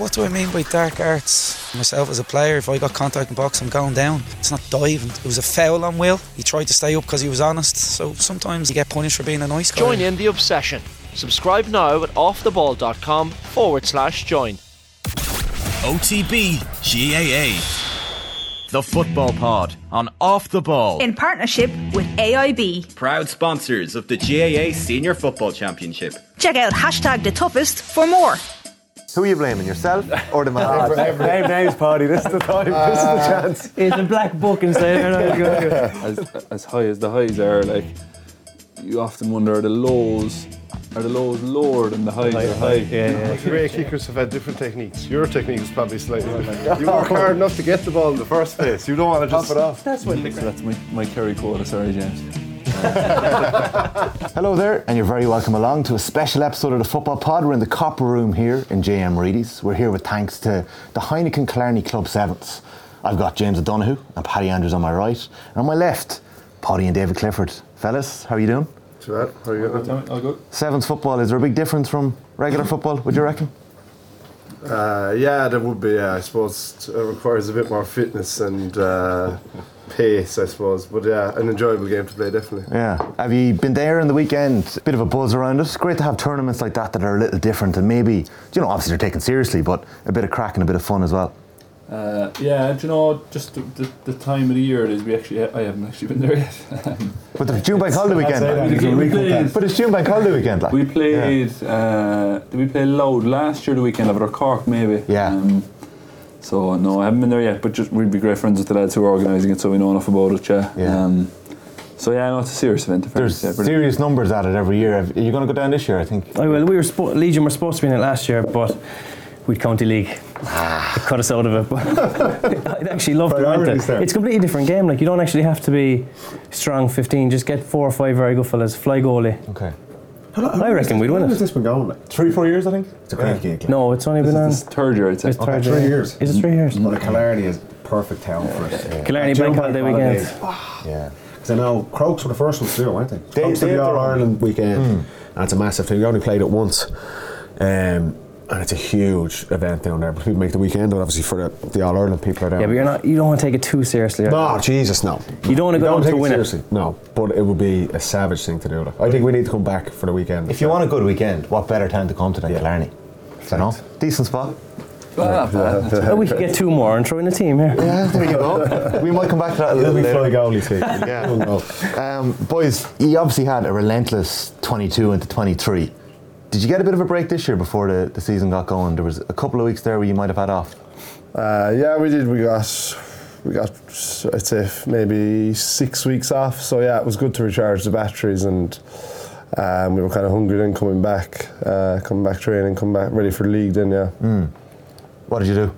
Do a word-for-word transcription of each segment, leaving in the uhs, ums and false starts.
What do I mean by dark arts? Myself as a player, if I got contact in box, I'm going down. It's not diving. It was a foul on Will. He tried to stay up because he was honest. So sometimes you get punished for being a nice guy. Join in the obsession. Subscribe now at offtheball.com forward slash join. O T B G A A. The Football Pod on Off the Ball. In partnership with A I B. Proud sponsors of the G A A Senior Football Championship. Check out hashtag the toughest for more. Who are you blaming, yourself or the man? Oh, name names, Paddy. This is the time. Uh, this is the chance. It's a black book instead. as, as high as the highs are, like, you often wonder, are the lows are the lows lower than the highs high, are high? Yeah, yeah. Great kickers have had different techniques. Your technique is probably slightly different. You work hard enough to get the ball in the first place. You don't want to just top it off. That's what. So that's my my Kerry quota. Sorry, James. Hello there, and you're very welcome along to a special episode of the Football Pod. We're in the Copper Room here in J M Reedy's. We're here with thanks to the Heineken Killarney Club Sevens. I've got James O'Donoghue and Paddy Andrews on my right, and on my left, Paddy and David Clifford. Fellas, how are you doing? Too bad. How are you going? All good. Sevens football, is there a big difference from regular football, would you reckon? Uh, yeah, there would be. Uh, I suppose it requires a bit more fitness and uh, pace, I suppose. But yeah, an enjoyable game to play, definitely. Yeah. Have you been there in the weekend? Bit of a buzz around it. It's great to have tournaments like that that are a little different and maybe, you know, obviously they're taken seriously, but a bit of crack and a bit of fun as well. Uh, yeah, do you know, just the, the, the time of the year it is, we actually, I haven't actually been there yet. But the June Bank Holiday weekend. We, we played, but it's June Bank Holiday weekend, like. we played, yeah. uh, did we play Loud last year, the weekend of it, or Cork maybe? Yeah. Um, so, no, I haven't been there yet, but just we'd be great friends with the lads who are organising it, so we know enough about it, yeah. yeah. Um, so, yeah, no, it's a serious event. There's yeah, serious numbers at it every year. Are you going to go down this year, I think? I will. We were spo- Legion were supposed to be in it last year, but we'd County League. Ah. Cut us out of it. But I'd actually love to rent it. It's a completely different game. Like, you don't actually have to be strong fifteen. Just get four or five very good fellas. Fly goalie. Okay. How, how I reckon we'd win it. How long has this been going? Like? Three, four years, I think. It's a great game. No, it's only been on. It's third year, I'd say. It's okay, third three year. years. Is it three years? Well, Killarney is perfect town for it. Yeah. Killarney Bank Holiday weekend. Yeah. Because I know Crokes were the first ones to do it, weren't they? They Crokes did the All-Ireland weekend, mm. and it's a massive thing. We only played it once. Um, And it's a huge event down there. But people make the weekend, and obviously for the, the All Ireland people are down. Yeah, but you're not. You don't want to take it too seriously. No, Jesus, no. You don't want to go down to win it. Seriously, no. But it would be a savage thing to do. Like. I think we need to come back for the weekend. If you want a good weekend, what better time to come to than yeah. Killarney? You know, decent spot. Well, yeah. Oh, we could get two more and throw in a team here. Yeah, there you go. We might come back to that a little It'll bit be later. fly goalie team. Yeah. um, boys, you obviously had a relentless twenty-two into twenty-three. Did you get a bit of a break this year before the, the season got going? There was a couple of weeks there where you might have had off. Uh, yeah, we did. We got, we got, I'd say maybe six weeks off. So yeah, it was good to recharge the batteries, and um, we were kind of hungry then coming back, uh, coming back training, coming back ready for the league. Then yeah. Mm. What did you do?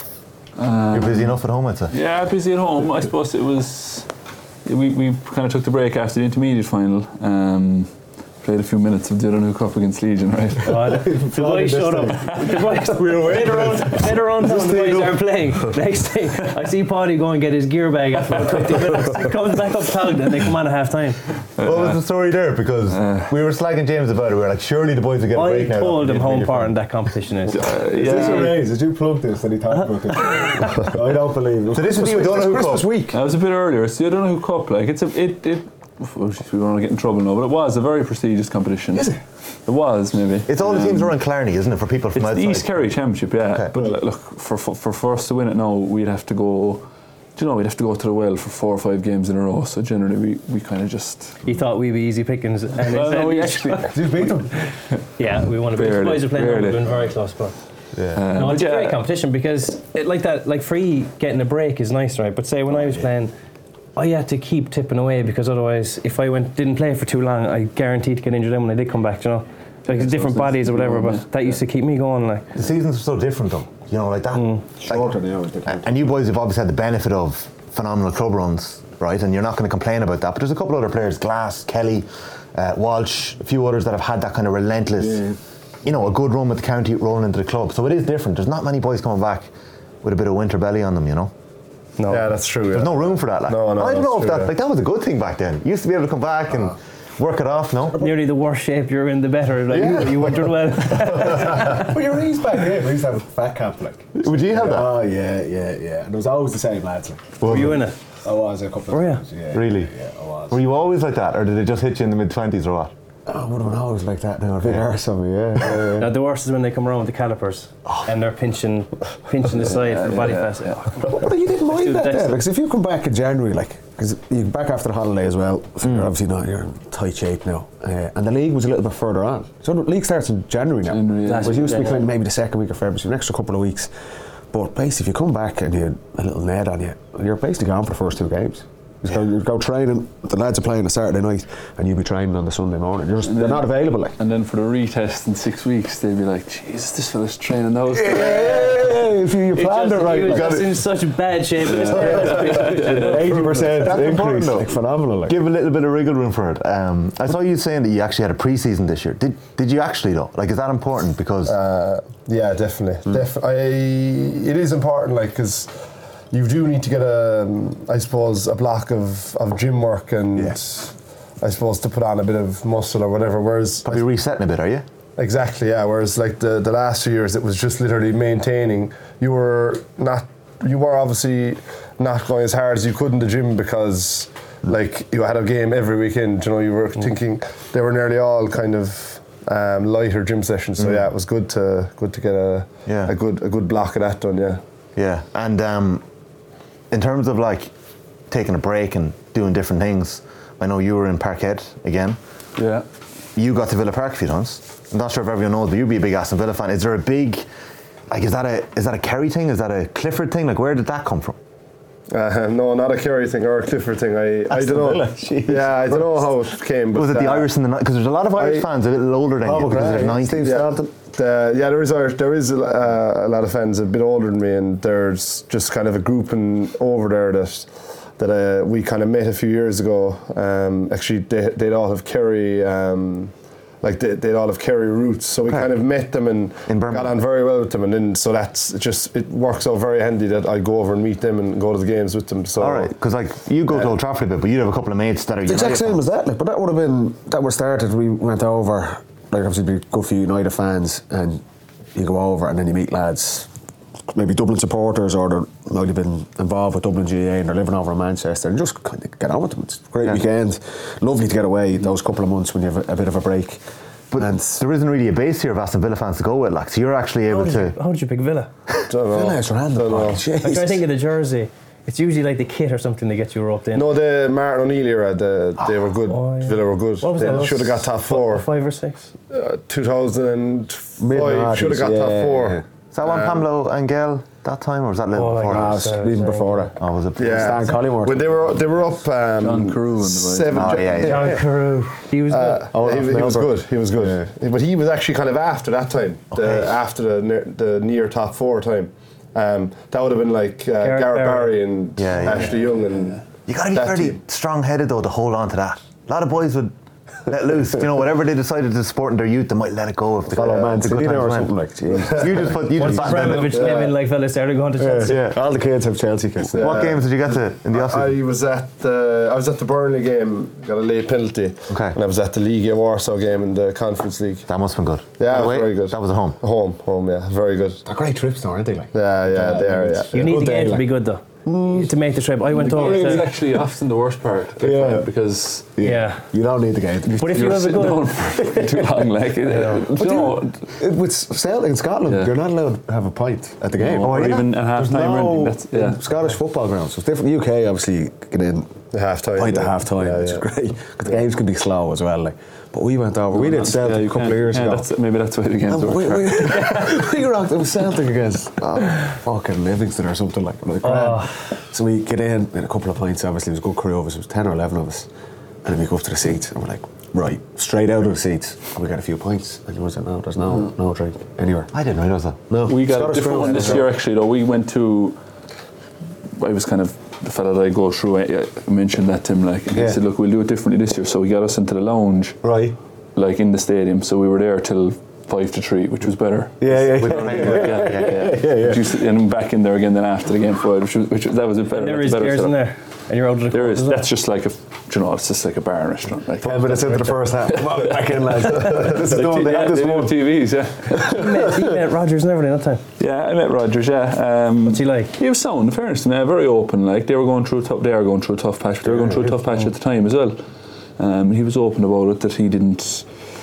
Um, You're busy enough at home, I'd say. Yeah, busy at home. I suppose it was. We we kind of took the break after the intermediate final. Um, Played a few minutes of the O'Donoghue Cup against Legion, right? Oh, the, the boys showed up. The boys, we were later on, later on down, the boys are playing. Next thing, I see Paddy go and get his gear bag after about twenty minutes. He comes back up tagged and they come on at half time. What was the story there? Because uh, we were slagging James about it. We were like, surely the boys will get a break now. I told him how important that competition is. Uh, yeah. Is this a raise? Did you plug this and he talked about this? I don't believe it. So this was the O'Donoghue Cup. Christmas week. That was a bit earlier. It's the O'Donoghue Cup. Like, it's a, it, it, oh, geez, we don't want to get in trouble now, but it was a very prestigious competition. Is it? It was, maybe. It's all the teams um, around Killarney, isn't it, for people from it's outside? It's the East Kerry Championship, yeah. Okay. But right. look, for, for for us to win it now, we'd have to go. Do you know, we'd have to go to the well for four or five games in a row. So generally, we, we kind of just. He thought we'd be easy pickings, and well, no, we actually. Did you beat them? Yeah, we won a bit. The boys are playing. We've been very close, but. Yeah. Um, no, it's yeah. a great competition because it, like that, like free getting a break is nice, right? But say when I was playing, I had to keep tipping away because otherwise, if I went didn't play for too long, I guaranteed to get injured. Then when I did come back, you know, like different bodies or whatever. But yeah. that used to keep me going. Like the seasons are so different, though. You know, like that. Mm. Shorter now. And, and you boys have obviously had the benefit of phenomenal club runs, right? And you're not going to complain about that. But there's a couple other players, Glass, Kelly, uh, Walsh, a few others that have had that kind of relentless. Yeah. You know, a good run with the county rolling into the club. So it is different. There's not many boys coming back with a bit of winter belly on them, you know. No. Yeah, that's true. There's yeah. no room for that. Like. No, no. I don't know if true, that yeah. like that was a good thing back then. You used to be able to come back and work it off, no? Nearly the worse shape you're in, the better. Like, Yeah. you, you weren't doing well. But your knees back here. We used to have a fat camp, like. Would you have that? Oh yeah, yeah, yeah. And it was always the same lads. Like. Were you in it? I was a couple of Were you? times. Yeah, Really? Yeah, I was. Were you always like that, or did it just hit you in the mid twenties, or what? I would have been always like that now. A bit arse on me, yeah. yeah, yeah. Now the worst is when they come around with the calipers and they're pinching, pinching the side for body fat. Oh, But you didn't Let's do mind the that next then, one. because if you come back in January, like, because you come back after the holiday as well, so you're obviously not, you're in tight shape now. Uh, and the league was a little bit further on. So the league starts in January now. January, yeah. But it used to be Yeah. kind of maybe the second week of February, so an extra couple of weeks. But basically, if you come back and you had a little Ned on you, you're basically gone for the first two games. You go, you go training, the lads are playing a Saturday night, and you'll be training on the Sunday morning. You're just, they're not available. Like. And then for the retest in six weeks, they'd be like, Jesus, this fella's training those. Yeah, if you, you planned it right, He was like, just in such bad shape. eighty percent That's important, increase, though. like phenomenal. Like. Give a little bit of wriggle room for it. Um, I saw you saying that you actually had a pre-season this year. Did Did you actually though? Like, is that important? Because Uh, yeah, definitely. Def- I, it is important, like, because you do need to get a, um, I suppose, a block of, of gym work and Yeah. I suppose to put on a bit of muscle or whatever. Whereas probably resetting a bit, are you? exactly, yeah. Whereas like the, the last few years, it was just literally maintaining. You were not, you were obviously not going as hard as you could in the gym because like you had a game every weekend. You know, you were thinking they were nearly all kind of um, lighter gym sessions. So yeah, it was good to good to get a Yeah. a good a good block of that done. Yeah. Yeah. And um, in terms of like taking a break and doing different things, I know you were in Parkhead again. Yeah. You got to Villa Park a few times. I'm not sure if everyone knows, but you'd be a big Aston Villa fan. Is there a big, like, is that a is that a Kerry thing? Is that a Clifford thing? Like, where did that come from? Uh, no, not a Kerry thing or a Clifford thing. I, I Aston don't know. Villa, jeez. Yeah, I don't know how it came. But Was it the uh, Irish in the night? Because there's a lot of Irish I- fans a little older than you because they're nineties. Yeah, the, yeah, there is Irish, there is a, uh, a lot of fans a bit older than me, and there's just kind of a grouping over there that that uh, we kind of met a few years ago. Um, actually, they they'd all have Kerry. Um, like they, they'd all have Kerry roots, so we Okay. kind of met them and In got on very well with them, and then so that's it just it works out very handy that I go over and meet them and go to the games with them. So All right, because like you go to Uh, Old Trafford a bit, but you'd have a couple of mates that are The exact United same fans. as that, like, but that would have been that was started. We went over, like obviously be good for United fans, and you go over and then you meet lads, maybe Dublin supporters, or they're might have been involved with Dublin G A A and they're living over in Manchester, and just kind of get on with them. It's a great Yeah. weekend, lovely to get away those couple of months when you have a, a bit of a break. But and there isn't really a base here of Aston Villa fans to go with, like, so you're actually How able did, to. you, how did you pick Villa? don't know. Villa is random. Don't know. like, I'm trying to Jesus. think of the jersey. It's usually like the kit or something that gets you roped in. No, the Martin O'Neill era, the, they were good. Oh, yeah. Villa were good. What was They that? should have got top four. Five or six? Uh, two thousand five Mid-noughties, should have got top yeah, four. yeah. Is that one Um, Pamelo and Gale that time, or was that a little Oh, before? like Ah, that? it's Uh, even uh, before that. Oh, was it? Yeah, Stan Collymore. When they were they were up um, John Carew and the boys. seven. Oh, yeah, yeah. John Carew. He was Uh, good. Oh, he, he was Melbourne. good. He was good. But he was actually kind of after that time, Okay. the, after the near, the near top four time. Um, that would have been like uh, Gareth Gareth Barry. Barry and Yeah, yeah, Ashley Young and You got to be that fairly team. strong-headed though to hold on to that. A lot of boys would let loose. You know, whatever they decided to support in their youth, they might let it go if the, Follow uh, Man the good City times or went. something like. Jeez. You just put you Once just backed them. Abramovich came in, like fellas started going to Chelsea. Yeah. All the kids have Chelsea kits. Yeah. What games did you get to in the off I was at the I was at the Burnley game, got a late penalty. Okay. And I was at the League Warsaw game in the Conference League. That must have been good. Yeah, By it the was way, very good. That was at home. Home, home, yeah, very good. They're great trips though, aren't they? Like. Yeah, yeah, they are. Yeah. You need Good the day, game to like. be good though. To make the trip. I went The over game is to, actually often the worst part. I Yeah. find, because yeah. You don't need the game. But if you you're have a sitting down good, for too long, like it, But you know, you- with Celtic in Scotland, Yeah. you're not allowed to have a pint at the game. No, or are you? even at There's half-time or no anything, that's- yeah. in Scottish football grounds. So it's different. U K obviously get in The half time. pint yeah. at half time, Yeah, which yeah. is great. Because the games can be slow as well. Like, but we went over. We did Celtic yeah, you a couple can't- of years yeah, ago. That's, maybe that's why the games And are we, worse. we, we rocked. It was Celtic against oh, fucking Livingston or something like that. Oh. So we get in in a couple of pints. Obviously, it was a good crew of us. It was ten or eleven of us, and then we go up to the seats and we're like, right, straight out of the seats, and we got a few pints. And you was like, no, there's no no drink anywhere. I didn't realise that. No, We got a Scottish different crew one went this as year well. actually though. We went to, I was kind of the fella that I go through, I I mentioned that to him, like, and he Yeah. said, look, we'll do it differently this year. So he got us into the lounge, Right. like in the stadium. So we were there till five to three, which was better. Yeah, yeah, With- yeah. yeah, Yeah, yeah, yeah. Yeah, yeah. Which was- and back in there again then after the game five, which was, which was, that was a better. there that's is a better beers setup. in there, and you're out of the There club is. as well. That's just like a you know, it's just like a bar and restaurant. Like, ten minutes into the first half. Come on, back in, lads. This is the one. They have this one. T Vs, yeah. You met, you met Rogers and everything that time. Yeah, I met Rogers. Yeah. Um, What's he like? He was sound. In fairness, to me, very open. Like they were going through. Tough, they are going through a tough patch. But they were going through a tough patch at the time as well. Um, he was open about it that he didn't.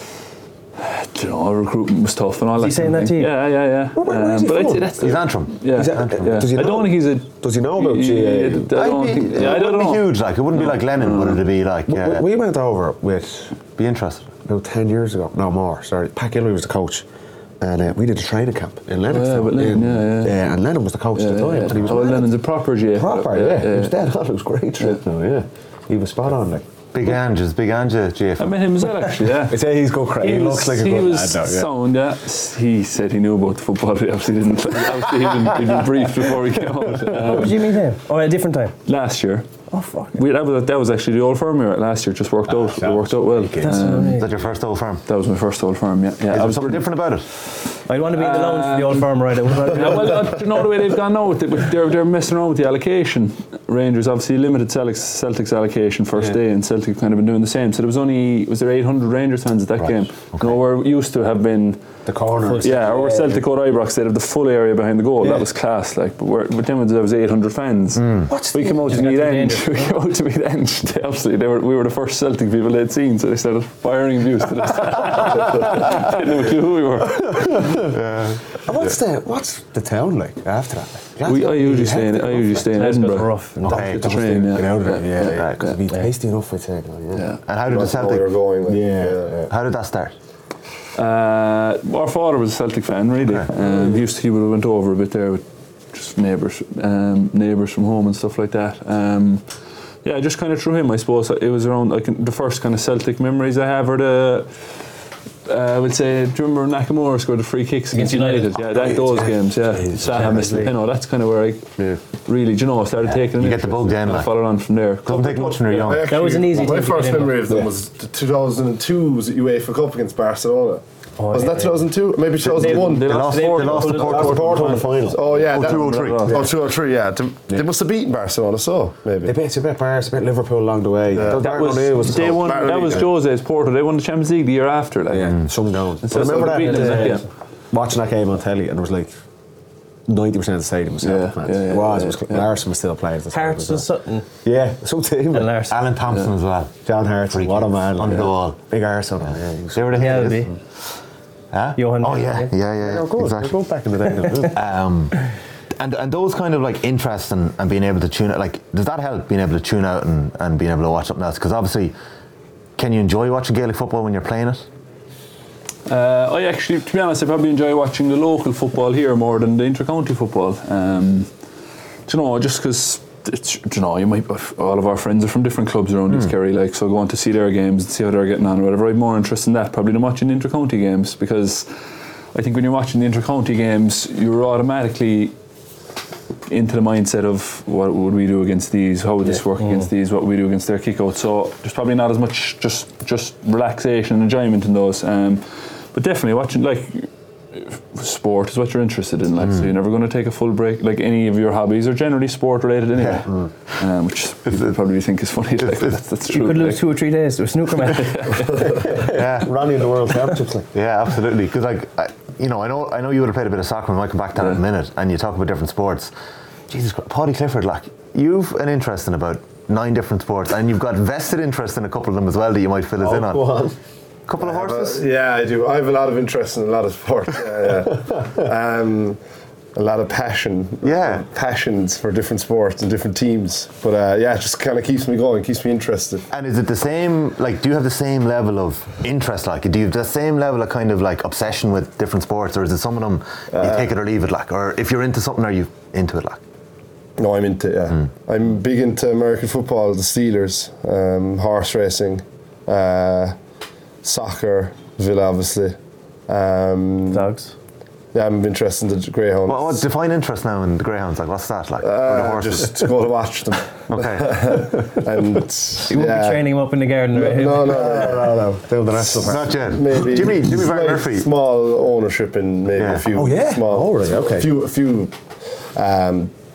You know, recruitment was tough and all Is that. he saying that to you? Yeah, yeah, yeah. Where, where is Um, he but from? I'd say that's He's the- Antrim. Yeah, He's Antrim. yeah. Does he I know? don't think he's a. Does he know about G A A? I don't I'd be- think. it Yeah, I wouldn't don't be know. huge, like it wouldn't be like Lennon, would it be like We- uh, We went over with be interested? about ten years ago. No more. Sorry, Pat Gilroy was the coach, and uh, we did a training camp in Lennox. Oh, yeah, with Lennon, yeah, yeah. and Lennon was the coach Yeah, at the time. yeah. And he was Oh, mad. Lennon's a proper G A. proper, yeah. He was dead. It was great trip. Yeah. No, yeah, he was spot on. Like, Big Ange, is Big Ange a G F? I met him as well, actually. Yeah. I say he's go crazy. He, He looks was, like a he good was lad. Though, yeah. sound, yeah. He said he knew about the football, but he obviously didn't. Obviously, he'd been, he'd been briefed before he came out. Um, Did you meet him? Oh, at a different time. last year. Oh fuck. We, that, was, that was actually the Old Firm we were at last year. It just worked out. It worked out well. That's Um, amazing. Is that your first Old Firm? that was my first Old Firm, yeah. yeah Is I there was something different about it? I'd want to be in the lounge for the Old Firm right. I would want to be- Yeah, well, uh, do you know the way they've gone now with it? With- They're, they're messing around with the allocation. Rangers obviously limited Celtics, Celtics allocation first day, and Celtic have kind of been doing the same. So there was only, was there eight hundred Rangers fans at that Right, game? okay. No, we're used to have been, The corner. yeah, or Celtic or Ibrox, they'd have the full area behind the goal. That was class, like. But we're, with them, there was eight hundred fans. What's We the- came out to Just got meet to the End. end. We came out to meet End. They absolutely, they were, we were the first Celtic people they'd seen, so they started firing abuse to us. Didn't know a clue who we were. And what's the what's the town like after that? Like, We, I Glasgow, usually you stay in, have to I go usually for stay in Glasgow's Edinburgh. rough. Okay. Get the train, yeah. Get out of Yeah, it, yeah, yeah, because it'd be yeah. tasty enough, I'd say. Yeah. Yeah. And how did the Know where Celtic? you're going. Like, Yeah. How did that start? Uh, our father was a Celtic fan, really. Um, he used to, he would have went over a bit there with just neighbours, um, neighbours from home and stuff like that. Um, yeah, just kind of through him, I suppose. It was around like the first kind of Celtic memories I have are the. Uh, I would say, do you remember Nakamura scored the free kicks against, Against United? United? Yeah, that, those games, yeah. Saha missed the penalty. That's kind of where I really, do you know, started taking. You get the bug then, and I like. followed on from there. Doesn't take much when you're young. I That was an easy My thing to first get in memory with. of them was the two thousand two was at UEFA Cup against Barcelona. Oh, Wasn't yeah, that two thousand two? Maybe two thousand one. They They lost, they lost the Porto. Porto in the final. Oh yeah, Oh, that- two oh three. Oh, two oh three, yeah. They, they must have beaten Barcelona, so maybe. They beat, they beat Paris, they beat Liverpool along the way. Yeah. That was, was they won, Barry that was League. Jose's Porto. They won the Champions League the year after. Like. yeah, some down. so But I remember they beat them, that, yeah. uh, watching that game on telly, and there was like ninety percent of the stadium was Celtic Yeah, fans. yeah, yeah, it was. yeah, it was yeah. Larson was still playing. at the time Hearts as and well. Sutton Yeah, some team. and Larson. Alan Thompson as well. John Hart, Free what a kick. man. Under yeah. the wall. Big Arsenal. Yeah, he was They were the Yeah, hitters. it'd be. Huh? Johan Oh yeah, Cruyff. yeah, yeah, They yeah. were good. Exactly. They were good back in the day. Um, and and those kind of like interests and, and being able to tune out, like, does that help being able to tune out and, and being able to watch something else? Because obviously, can you enjoy watching Gaelic football when you're playing it? Uh, I actually, to be honest, I probably enjoy watching the local football here more than the inter-county football. Um, do you know, just because, you know, you might, all of our friends are from different clubs around Hmm. East Kerry, like, so going to see their games and see how they're getting on or whatever. I'm more interested in that probably than watching the inter-county games, because I think when you're watching the inter-county games, you're automatically into the mindset of what would we do against these, how would this work against these, what would we do against their kick out. So there's probably not as much just just relaxation and enjoyment in those. Um, but definitely watching, like, sport is what you're interested in, like, so you're never going to take a full break. Like, any of your hobbies are generally sport related anyway, um, which people probably think is funny. Like, that's, that's You true. could lose like. two or three days to a snooker match. Yeah, Ronnie in the World Championships. Like. yeah, absolutely. Because like, I, you know, I know, I know you would have played a bit of soccer. We might come back to that in a minute. And you talk about different sports. Jesus Christ, Paddy Clifford, like, you've an interest in about nine different sports, and you've got vested interest in a couple of them as well that you might fill us in on. Go on. Couple of I have a- horses. yeah, I do. I have a lot of interest in a lot of sport. Yeah, yeah. um, a lot of passion. Yeah. Passions for different sports and different teams. But uh, yeah, it just kind of keeps me going, keeps me interested. And is it the same, like, do you have the same level of interest, like, do you have the same level of kind of, like, obsession with different sports, or is it some of them, you Uh, take it or leave it, like, or if you're into something, are you into it, like? No, I'm into it, yeah. I'm big into American football, the Steelers, um, horse racing, uh, soccer, Villa, obviously. Um, Dogs. Yeah, I'm interested in the Greyhounds. What, what define interest now in the Greyhounds, like, what's that, like, or the Uh, horses? just to go to watch them. Okay. And You won't yeah. be training him up in the garden, right? No, no, no, no, no. Down the national park. Not yet. Maybe Jimmy, Jimmy Van slight Murphy. Small ownership in maybe Yeah. a few. Oh, yeah? Small, Oh, right, okay. A few, a few um,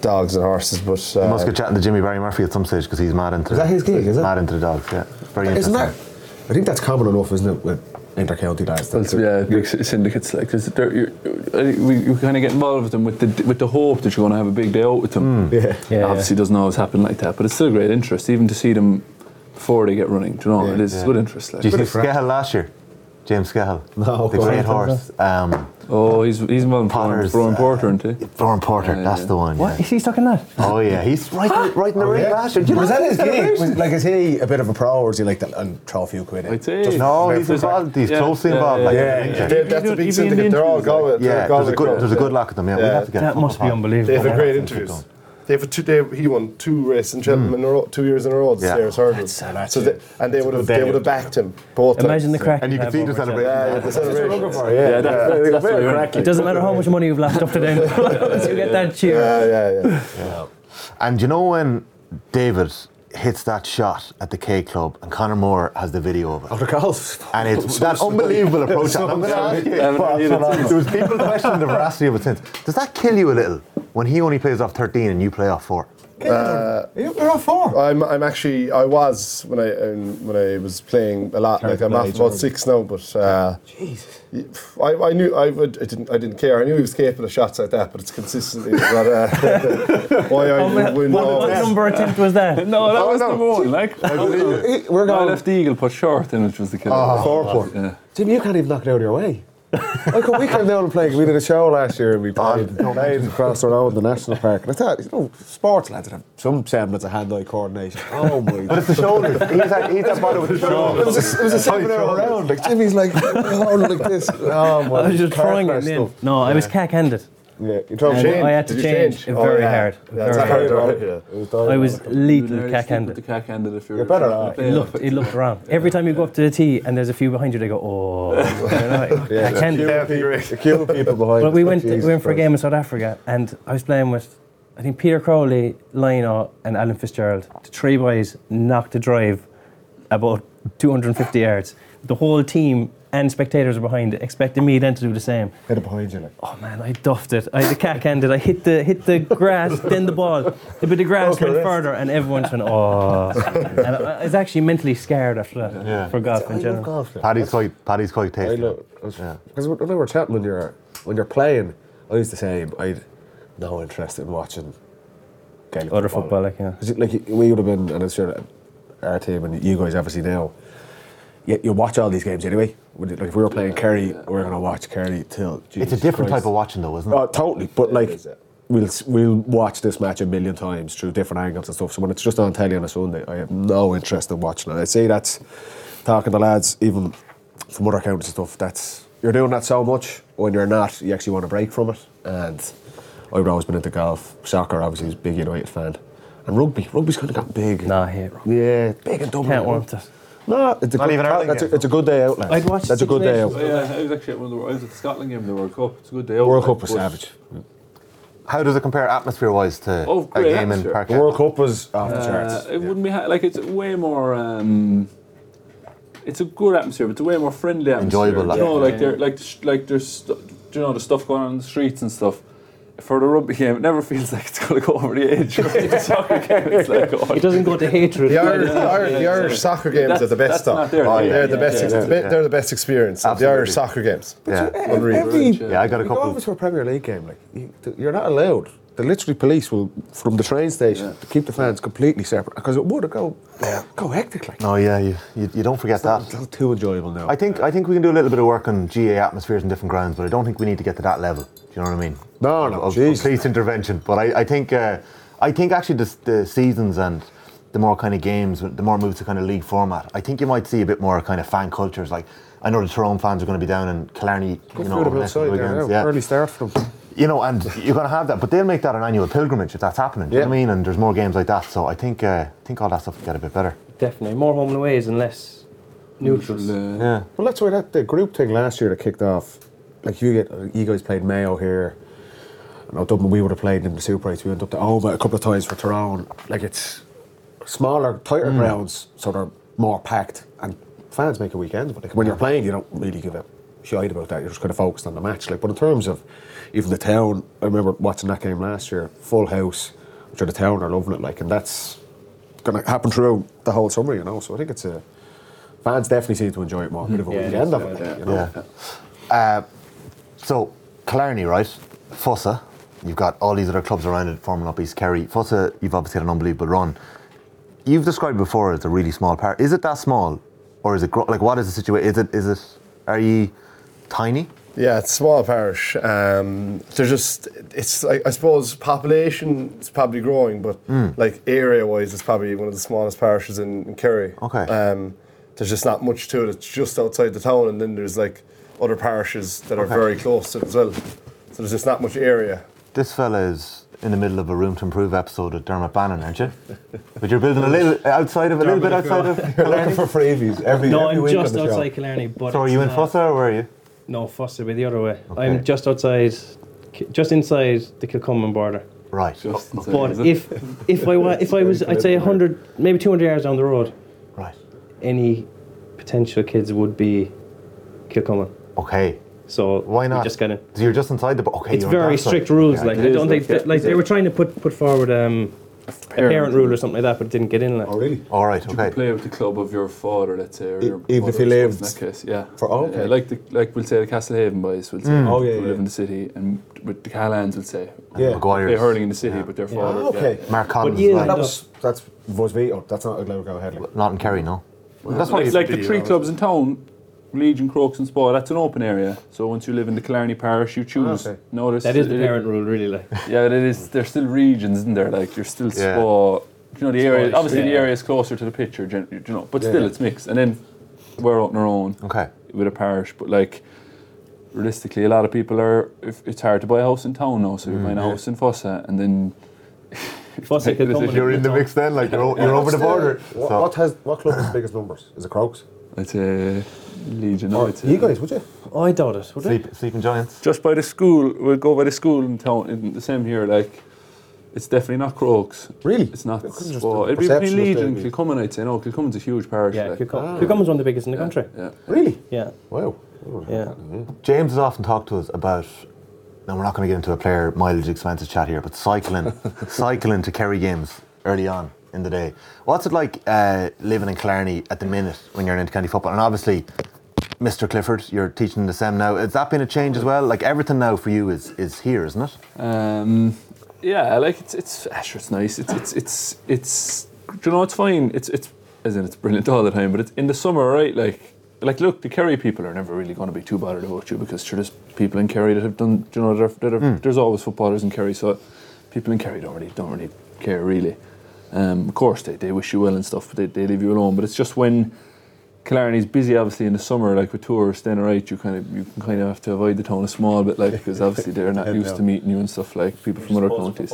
dogs and horses, but uh, You must get chatting to Jimmy Barry Murphy at some stage because he's mad into Is that his gig, is it? Mad into the dogs, yeah. Very Isn't interesting. that? I think that's common enough, isn't it, with inter-county lads? Well, yeah, big syndicates like because we you kind of get involved with them with the with the hope that you're going to have a big day out with them. Mm. Yeah. Yeah, Obviously, it doesn't always happen like that, but it's still a great interest, even to see them before they get running. Do you know, Yeah, it is yeah. good interest. Like. Did you see Skehill last year? James Skehill. No, the go great on. horse. Um, Oh, he's he's involved in Potter's, Brian uh, Porter, isn't he? Brian Porter, Yeah, that's yeah. the one. What? Yeah. Is he stuck in that? Oh yeah, he's right, in, right in the ring last year. Do you Was know that his that gig? celebration? Was, like, is he a bit of a pro, or is he like that and throw a few quid in? I'd say. Just No, for- he's for- involved. He's Yeah, closely yeah, involved. yeah, like, yeah, yeah, yeah. They- that's a He'd big be in the syndicate. They're all interviews, like- going. Yeah, they're there's a going good, across, there's a good yeah. lock at them. Yeah, we Yeah. have to get. That must be unbelievable. They have a Yeah. great interviews. They have a two, they, he won two races in Cheltenham in a row, two years in a row. The Yeah. Stairs Hurdle. that's So it. they, and they would have Good they would have day. backed him both Imagine the times. crack. And you he'd can have see over the in celebration. Cheltenham. Yeah, the celebration. Yeah, Yeah, that's, very, that's very what cracky. It doesn't matter how much money you've left up to them. Once you get that cheer. Yeah, yeah, yeah. And you know when David hits that shot at the K Club and Conor Moore has the video of it? Oh, the golf. And it's that unbelievable approach. And I'm going to ask you, there was people questioning the veracity of it since. Does that kill you a little when he only plays off thirteen and you play off four? Uh, You're off four. I'm I'm actually I was when I um, when I was playing a lot. Like I'm off about six now, but uh, Jesus. I, I knew I, would, I didn't I didn't care. I knew he was capable of shots like that, but it's consistently not, uh, why I Oh, man, win what, what always. number attempt was that? No, that Oh, was no. number one. Like, We're I going. left the eagle put short in, which was the killer. Oh, four point. Yeah. Jimmy, you can't even knock it out of your way. Like when we came down and played, we did a show last year and we played, played across the road in the national park. And I thought, you know, sports lads have some semblance of hand-eye coordination. Oh my! But it's the shoulders. He's that, he's that body with the It shoulders. was a, it was a seven-hour round. Like Jimmy's like holding like this. Oh my! I was just car throwing crash it in. stuff. No, I was cack-handed. Yeah, you throw And change. I had to Did you change, change? it Oh, very yeah. hard. Yeah, very it's hard. hard, yeah. I was You lethal nearly cack-handed. stick with the cack-handed if you're. You're better trying at to it. It play looked, off it looked wrong. Every time you go up to the tee and there's a few behind you, they go, oh. I can't. The cute people behind. But we us, went, we Jesus went for a Christ. game in South Africa and I was playing with, I think, Peter Crowley, Lionel and Alan Fitzgerald. The three boys knocked the drive about two hundred fifty yards. The whole team and spectators were behind it, expecting me then to do the same. Hit it behind you, like. Oh man, I duffed it. I had the cack-handed. I hit the hit the grass, then the ball. The bit of grass Okay, went rest. further, and everyone went, oh. And I I was actually mentally scared after that Yeah. for golf I in love general. golf. now. Paddy's quite, Paddy's quite I tasty. love because Yeah. when we were chatting when you're when you're playing, I was the same. I'd no interest in watching Gaelic Other football, like, yeah. 'Cause it- like we would have been, and I'm sure our team and you guys obviously now. You, you watch all these games anyway. Would it- Like if we were playing Kerry, we're gonna watch Kerry till. It's a Jesus different Christ. type of watching though, isn't it? Oh, totally. But like, is, yeah. we'll we'll watch this match a million times through different angles and stuff. So when it's just on telly on a Sunday, I have no interest in watching it. I say that's talking to lads, even from other counties and stuff. That's you're doing that so much. When you're not, you actually want to break from it. And I've always been into golf, soccer. Obviously, was a big United fan, and rugby. Rugby's kind of got big. Nah, I hate rugby. Yeah, big and Dublin. Can't want it. No, it's a Not good. even Ireland that's a, game. it's a good day out, lads. I'd watch That's a good day out. Oh, yeah, I was actually at one of the, I was at the Scotland game, the World Cup. It's a good day out. World like, Cup was but- savage. How does it compare atmosphere-wise to Oh, a great game in atmosphere. Park? The World Cup was off the Uh, charts. it wouldn't be ha- like it's way more. Um, it's a good atmosphere, but it's a way more friendly atmosphere. Enjoyable, like- You know, Yeah. like there, like, the sh- like there's, stu- do you know, the stuff going on in the streets and stuff. For the rugby game, it never feels like it's going to go over the edge. Right? The soccer game, it's like, oh, It doesn't go to hatred. The Irish, the Irish, the Irish soccer games That's- are the best that's stuff. not there, Oh, like, yeah, They're the yeah, best. yeah, ex- yeah, the, yeah. They're the best experience. of The Absolutely. Irish soccer games. Yeah. Unreal. Every, Yeah, I got a you go couple. over to a Premier League game, like you, you're not allowed. The literally police will from the train station to keep the fans completely separate because it would go go hectic. Like Oh yeah, you, you, you don't forget that. it's not too enjoyable now. I think I think we can do a little bit of work on G A atmospheres in different grounds, but I don't think we need to get to that level. Do you know what I mean? No, no, Of, of jeez. police intervention. But I, I think uh, I think actually the, the seasons and the more kind of games, the more moves to kind of league format. I think you might see a bit more kind of fan cultures. Like I know the Tyrone fans are going to be down in Killarney, Good you know, food over the next outside couple of there, weekends. yeah. Yeah. Early start for them. You know, and you're going to have that, but they'll make that an annual pilgrimage if that's happening. Do you know what I mean? And there's more games like that, so I think uh, I think all that stuff will get a bit better. Definitely. More home and aways and less neutrals. uh, Yeah. Well, that's why that the group thing last year that kicked off. Like you get, you guys played Mayo here. I know Dublin, we would have played in the Super eights. We went up to Oma a couple of times for Tyrone. Like it's smaller, tighter grounds, so they're more packed, and fans make a weekend. But like when you're playing, you don't really give a shied about that. You're just kind of focused on the match. Like, but in terms of even the town, I remember watching that game last year, full house, which are the town are loving it. Like, and that's going to happen throughout the whole summer, you know. So I think it's a fans definitely seem to enjoy it more. A bit of a Yeah, weekend of yeah, it, yeah. you know. Yeah. Uh, so Killarney, right? Fossa. You've got all these other clubs around it forming up East Kerry. Fossa, you've obviously had an unbelievable run. You've described it before as a really small parish. Is it that small, or is it gro- like what is the situation? Is it is it? Are you tiny? Yeah, it's a small parish. Um, they're just, it's like, I suppose population is probably growing, but Mm. like area-wise, it's probably one of the smallest parishes in, in Kerry. Okay. Um, there's just not much to it. It's just outside the town, and then there's like other parishes that are Okay. very close to it as well. So there's just not much area. This fella is in the middle of a Room to Improve episode with Dermot Bannon, aren't you? But you're building a little outside of a little bit outside of. You're looking for freebies every, No, every I'm week just on the outside show. Killarney. But So are it's you in not- Fossa or where are you? No, Fossa be the other way. Okay. I'm just outside, just inside the Kilcummin border. Right. Just inside, But is it? if if I wa- if I was, I'd say one hundred, maybe two hundred yards down the road. Right. Any potential kids would be Kilcummin. Okay. So Why not? We just got in. So you're just inside the. bo- Okay. It's you're on very that side. strict rules. Yeah, like it I is, don't think like, that, like they were trying to put put forward um, a Parent parent rule or something like that, but it didn't get in. Like. Oh, really? All right. You okay. could play with the club of your father, let's say, or E- your even if he mother, I suppose, lived in that case, yeah. for- oh, okay. Yeah, like the like we'll say the Castlehaven boys will say Mm. Oh, yeah, who yeah. live in the city, and with the Callans will say Yeah. Maguire's. play hurling in the city, but their Yeah. father. Ah, okay. Mark Collins. yeah, as That well. was, that's was veto. That's not allowed to go ahead. Like. Not in Kerry, no. Yeah. That's why Like, you like the three clubs in town, Legion, Crokes, and Spa. That's an open area. So once you live in the Killarney parish, you choose. okay. No, there's That is the it- parent rule, really. Like. Yeah, it is. There's still regions, isn't there? Like you're still Yeah. Spa. You know the area. Obviously, the yeah. area is closer to the picture. gen- You know, but Yeah, still, yeah. it's mixed. And then we're out on our own Okay. with a parish. But like realistically, a lot of people are. If it's hard to buy a house in town now, so you're buying a house in Fossa, and then Fossa, Kilcummin. You're in the mix then, like you're, o- you're over the border. What, So- what has what club has the biggest numbers? Is it Crokes? I'd say Legion. Or No, it's you guys, would you? Oh, I doubt it. Would Sleep, sleeping giants. just by the school. We'll go by the school in town. In the same here, like. It's definitely not Crokes. Really? It's not. It couldn't just Spa. be It'd be perception between of Legion and Davy. Kilcummin, I'd say. No, Kilcummin's a huge parish. Yeah, like. Kilcummin. Kilcummin's one of the biggest in the country. Yeah. Really? Yeah, Wow. yeah. James has often talked to us about. Now we're not going to get into a player mileage expenses chat here, but cycling, cycling to Kerry games early on in the day. What's it like uh, living in Killarney at the minute when you're into county football? And obviously, Mister Clifford, you're teaching the S E M now. Has that been a change as well? Like everything now for you is is here, isn't it? Um, yeah, like it's it's ah, sure, it's nice. It's it's it's it's do you know it's fine. It's it's as in it's brilliant all the time. But it's in the summer, right? Like like look, the Kerry people are never really going to be too bothered about you because sure, there's people in Kerry that have done. Do you know, that are, that are, Mm. there's always footballers in Kerry, so people in Kerry don't really don't really care really. Um, of course, they, they wish you well and stuff, but they, they leave you alone. But it's just when Killarney's busy, obviously in the summer, like with tourists, then alright, you kind of you can kind of have to avoid the town a small bit, like because obviously they're not used to meeting you and stuff like people from other counties.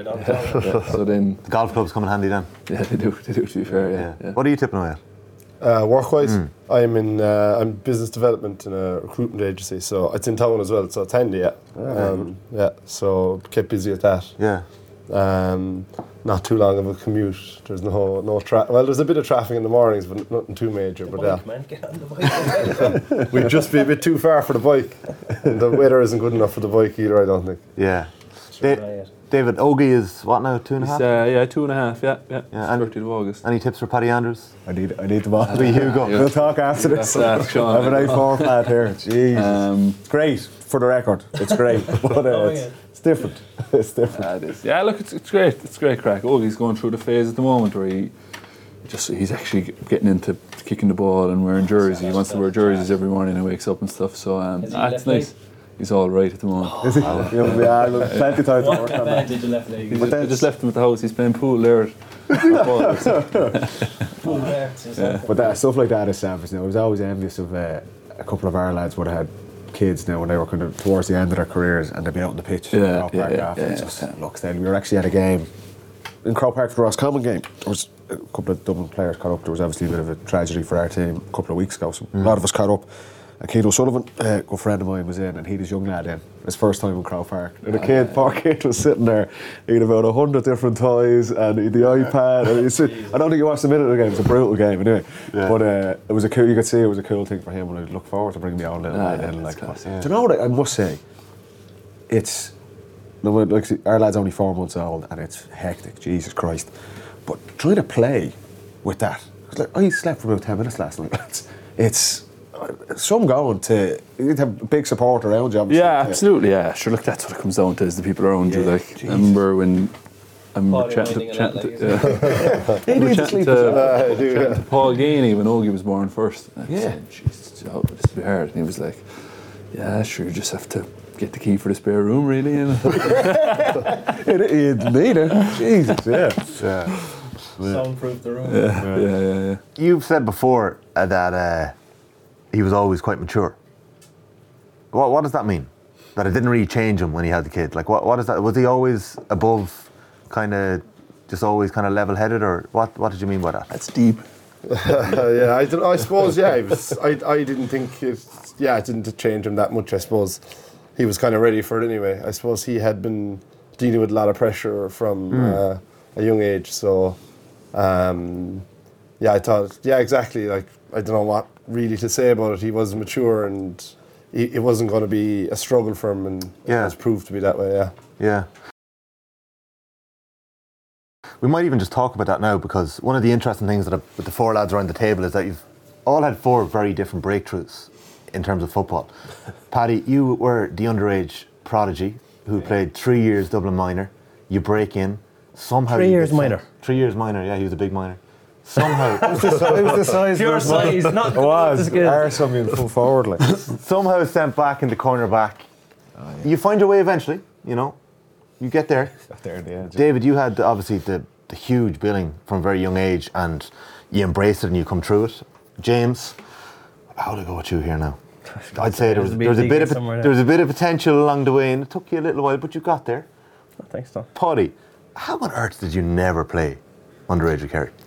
Yeah, so then, The golf clubs come in handy then. yeah, they do, they do. To be fair, yeah. yeah. What are you tipping away at? Uh, work-wise, Mm. I'm in uh, I'm business development in a recruitment agency, so it's in town as well, so it's handy, yeah. Um, yeah, so kept busy at that. Yeah. Um, not too long of a commute. There's no no tra- well, there's a bit of traffic in the mornings, but nothing too major. But yeah, Man, get on the bike. we'd just be a bit too far for the bike. The weather isn't good enough for the bike either, I don't think. Yeah. Da- David, Ogie is what now, two and a It's, half? uh, yeah, two and a half. Yeah, yeah. Yeah, and- thirtieth of August. Any tips for Paddy Andrews? I need I need the ball. Be Hugo. yeah. We'll talk after this. That's that, Sean. I have a nice four pad here. Jeez. Um, It's great for the record. It's great, but uh, it's, it's different. It's different. Yeah, it is. Yeah, look, it's, it's great. It's great crack. Oh, he's going through the phase at the moment where he just he's actually getting into kicking the ball and wearing jerseys. He wants to wear jerseys every morning and wakes up and stuff. So um, Is he ah, it's left nice. He's all right at the moment. Is it? You'll be ah, look, plenty of time to work on that. Did you left leg? He's But just, I that's- just left him at the house. He's playing pool there. Yeah. But that, stuff like that is savage. Now, I was always envious of uh, a couple of our lads would have had kids now when they were kind of towards the end of their careers and they'd be out on the pitch. in Yeah, Croke yeah, Park yeah, after. yeah, It's just yeah. looks then. We were actually at a game in Croke Park for the Roscommon game. There was a couple of Dublin players caught up. There was obviously a bit of a tragedy for our team a couple of weeks ago. So a lot of us caught up. And Keith O'Sullivan, a good friend of mine, was in, and he was young lad in. His first time in Crow Park. And the kid, poor kid, was sitting there. He had about a hundred different toys and he had the iPad. And he's, I don't think you watched a minute of the game. It's a brutal game, anyway. Yeah. But uh, it was a cool. You could see it was a cool thing for him. And I look forward to bringing me on little ah, lad yeah, in. Like, class, yeah. Do you know what I, I must say? It's like our lad's only four months old, and it's hectic. Jesus Christ! But trying to play with that, like I slept for about ten minutes last night. It's, it's some going to you need to have a big support around you. Yeah, absolutely. Yeah, sure. Look, that's what it comes down to: is the people around yeah, you. Like, geez. I remember when I remember chatting to, chatting to, yeah. he needs to sleep to, uh, do, yeah. to Paul Ganey when Ogie was born first. And yeah, saying, Jesus, oh, this will be hard. And he was like, "Yeah, sure. You just have to get the key for the spare room, really." You know? it, you need it. Jesus, yeah. yeah. Soundproof the room. Yeah, yeah, yeah. yeah, yeah. You've said before uh, that uh, he was always quite mature. What what does that mean? That it didn't really change him when he had the kid. Like what what is that? Was he always above, kind of, just always kind of level-headed, or what? What did you mean by that? That's deep. yeah, I, don't, I suppose. Yeah, it was, I I didn't think it. Yeah, it didn't change him that much. I suppose he was kind of ready for it anyway. I suppose he had been dealing with a lot of pressure from mm. uh, a young age. So, um, yeah, I thought. Yeah, exactly. Like I don't know what really to say about it. He was mature and. It wasn't going to be a struggle for him, and yeah. it has proved to be that way, yeah. Yeah. We might even just talk about that now, because one of the interesting things that with the four lads around the table is that you've all had four very different breakthroughs in terms of football. Paddy, you were the underage prodigy who played three years Dublin minor. You break in, somehow... Three years minor. Three years minor, yeah, he was a big minor. Somehow it, was the, it was the size. Pure size, not it was. Arsome being full forward, like somehow sent back in the corner back. Oh, yeah. You find your way eventually, you know. You get there. Got there in the end. David, you had obviously the, the huge billing from a very young age, and you embraced it and you come through it. James, how would I go with you here now? I'd say there was, there was a bit of there was a bit of potential along the way, and it took you a little while, but you got there. Oh, thanks, Tom. Paddy, how on earth did you never play underage with Kerry?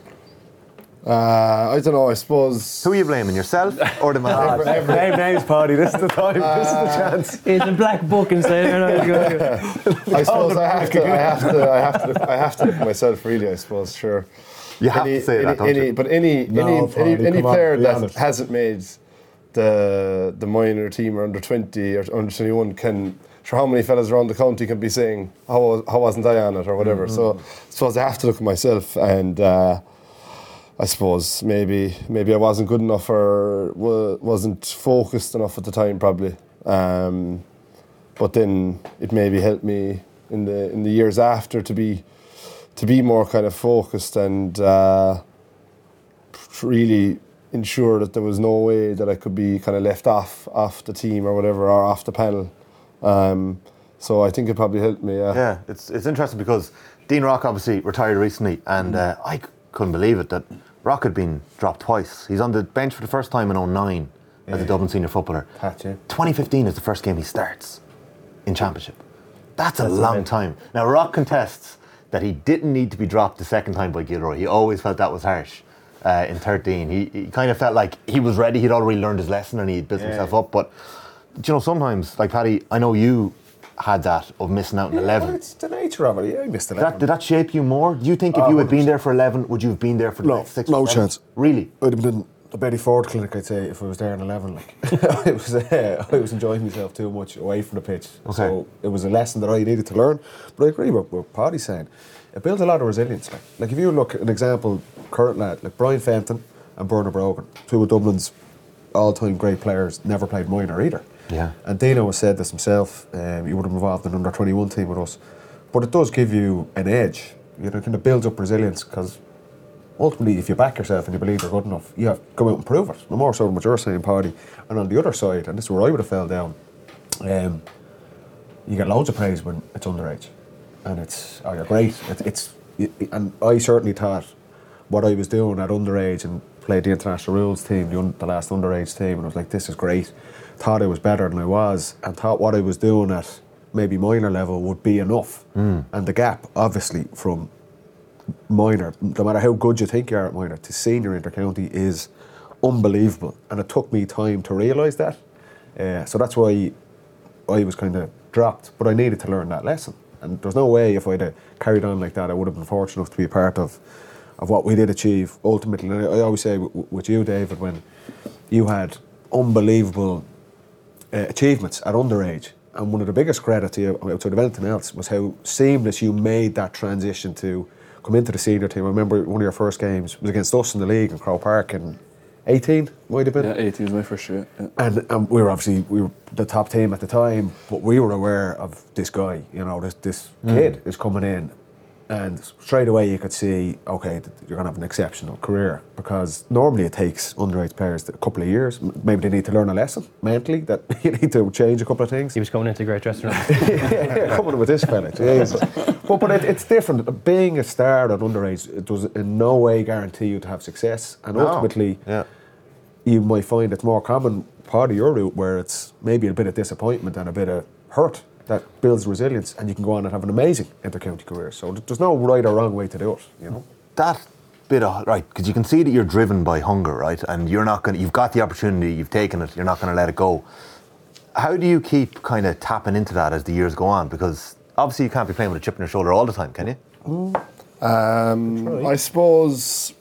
Uh, I don't know, I suppose... Who are you blaming, yourself or the man? Name names, Paddy, this is the time, uh, this is the chance. It's a black book inside there. I suppose I have, to, I have to, I have to, I have to look at myself really, I suppose, sure. You have any, to say any, that, don't any, you? But any, no, any, Paddy, any, any player on, that honest. hasn't made the the minor team or under twenty or under twenty-one can... Sure, how many fellas around the county can be saying, how, how wasn't I on it, or whatever. Mm-hmm. So I suppose I have to look at myself, and... Uh, I suppose maybe maybe I wasn't good enough or w- wasn't focused enough at the time, probably. Um, but then it maybe helped me in the in the years after to be to be more kind of focused and uh, really ensure that there was no way that I could be kind of left off off the team or whatever, or off the panel. Um, so I think it probably helped me. Yeah, yeah. It's it's interesting because Dean Rock obviously retired recently, and uh, I. couldn't believe it that Rock had been dropped twice. He's on the bench for the first time in oh nine yeah. as a Dublin senior footballer. Pat, yeah. twenty fifteen is the first game he starts in Championship. That's, That's a long amazing. time. Now Rock contests that he didn't need to be dropped the second time by Gilroy. He always felt that was harsh uh, in thirteen. He, he kind of felt like he was ready. He'd already learned his lesson and he'd built yeah. himself up. But you know, sometimes, like Paddy, I know you had that of missing out in yeah, eleven. Well, it's the nature of it. Yeah, I missed eleven. Did that, did that shape you more? Do you think if oh, you had been there for eleven, would you have been there for the no, next six? No seven? chance. Really? I'd have been a Betty Ford clinic, I'd say, if I was there in eleven. Like, it was, uh, I was enjoying myself too much away from the pitch. Okay. So it was a lesson that I needed to learn. But I agree with what Paddy's saying. It built a lot of resilience. Like, like if you look at an example, current lad, like Brian Fenton and Bernard Brogan, two of Dublin's all-time great players, never played minor either. Yeah. And Dino has said this himself, um, he would have involved in an under twenty-one team with us. But it does give you an edge. You know, it kind of builds up resilience, because ultimately if you back yourself and you believe you're good enough, you have to go out and prove it. No more so than what you're saying, Paddy. And on the other side, and this is where I would have fell down, um, you get loads of praise when it's underage. And it's, oh, you're great. It, it's, it, and I certainly thought what I was doing at underage and played the international rules team, the, un, the last underage team, and I was like, this is great. Thought I was better than I was, and thought what I was doing at maybe minor level would be enough. Mm. And the gap, obviously, from minor, no matter how good you think you are at minor, to senior intercounty is unbelievable, and it took me time to realise that. Uh, so that's why I was kind of dropped, but I needed to learn that lesson. And there's no way if I'd have carried on like that, I would have been fortunate enough to be a part of of what we did achieve ultimately. And I, I always say w- with you, David, when you had unbelievable uh, achievements at underage, and one of the biggest credit to you, outside of anything else, was how seamless you made that transition to come into the senior team. I remember one of your first games was against us in the league in Crow Park in eighteen, might have been. Yeah, eighteen was my first year. Yeah. And, and we were obviously we were the top team at the time, but we were aware of this guy. You know, this this Mm. kid is coming in, and straight away you could see, okay, th- you're going to have an exceptional career, because normally it takes underage players a couple of years. M- Maybe they need to learn a lesson mentally, that you need to change a couple of things. He was coming into a great dressing room. yeah, yeah, coming with this fella. Jesus. But, but it, it's different. Being a star at underage, it does in no way guarantee you to have success. And No. ultimately, Yeah. you might find it's more common part of your route where it's maybe a bit of disappointment and a bit of hurt that builds resilience, and you can go on and have an amazing inter-county career. So th- there's no right or wrong way to do it, you know. That bit of, right, because you can see that you're driven by hunger, right? And you're not going to, you've got the opportunity, you've taken it, you're not going to let it go. How do you keep kind of tapping into that as the years go on? Because obviously you can't be playing with a chip on your shoulder all the time, can you? Um, I suppose,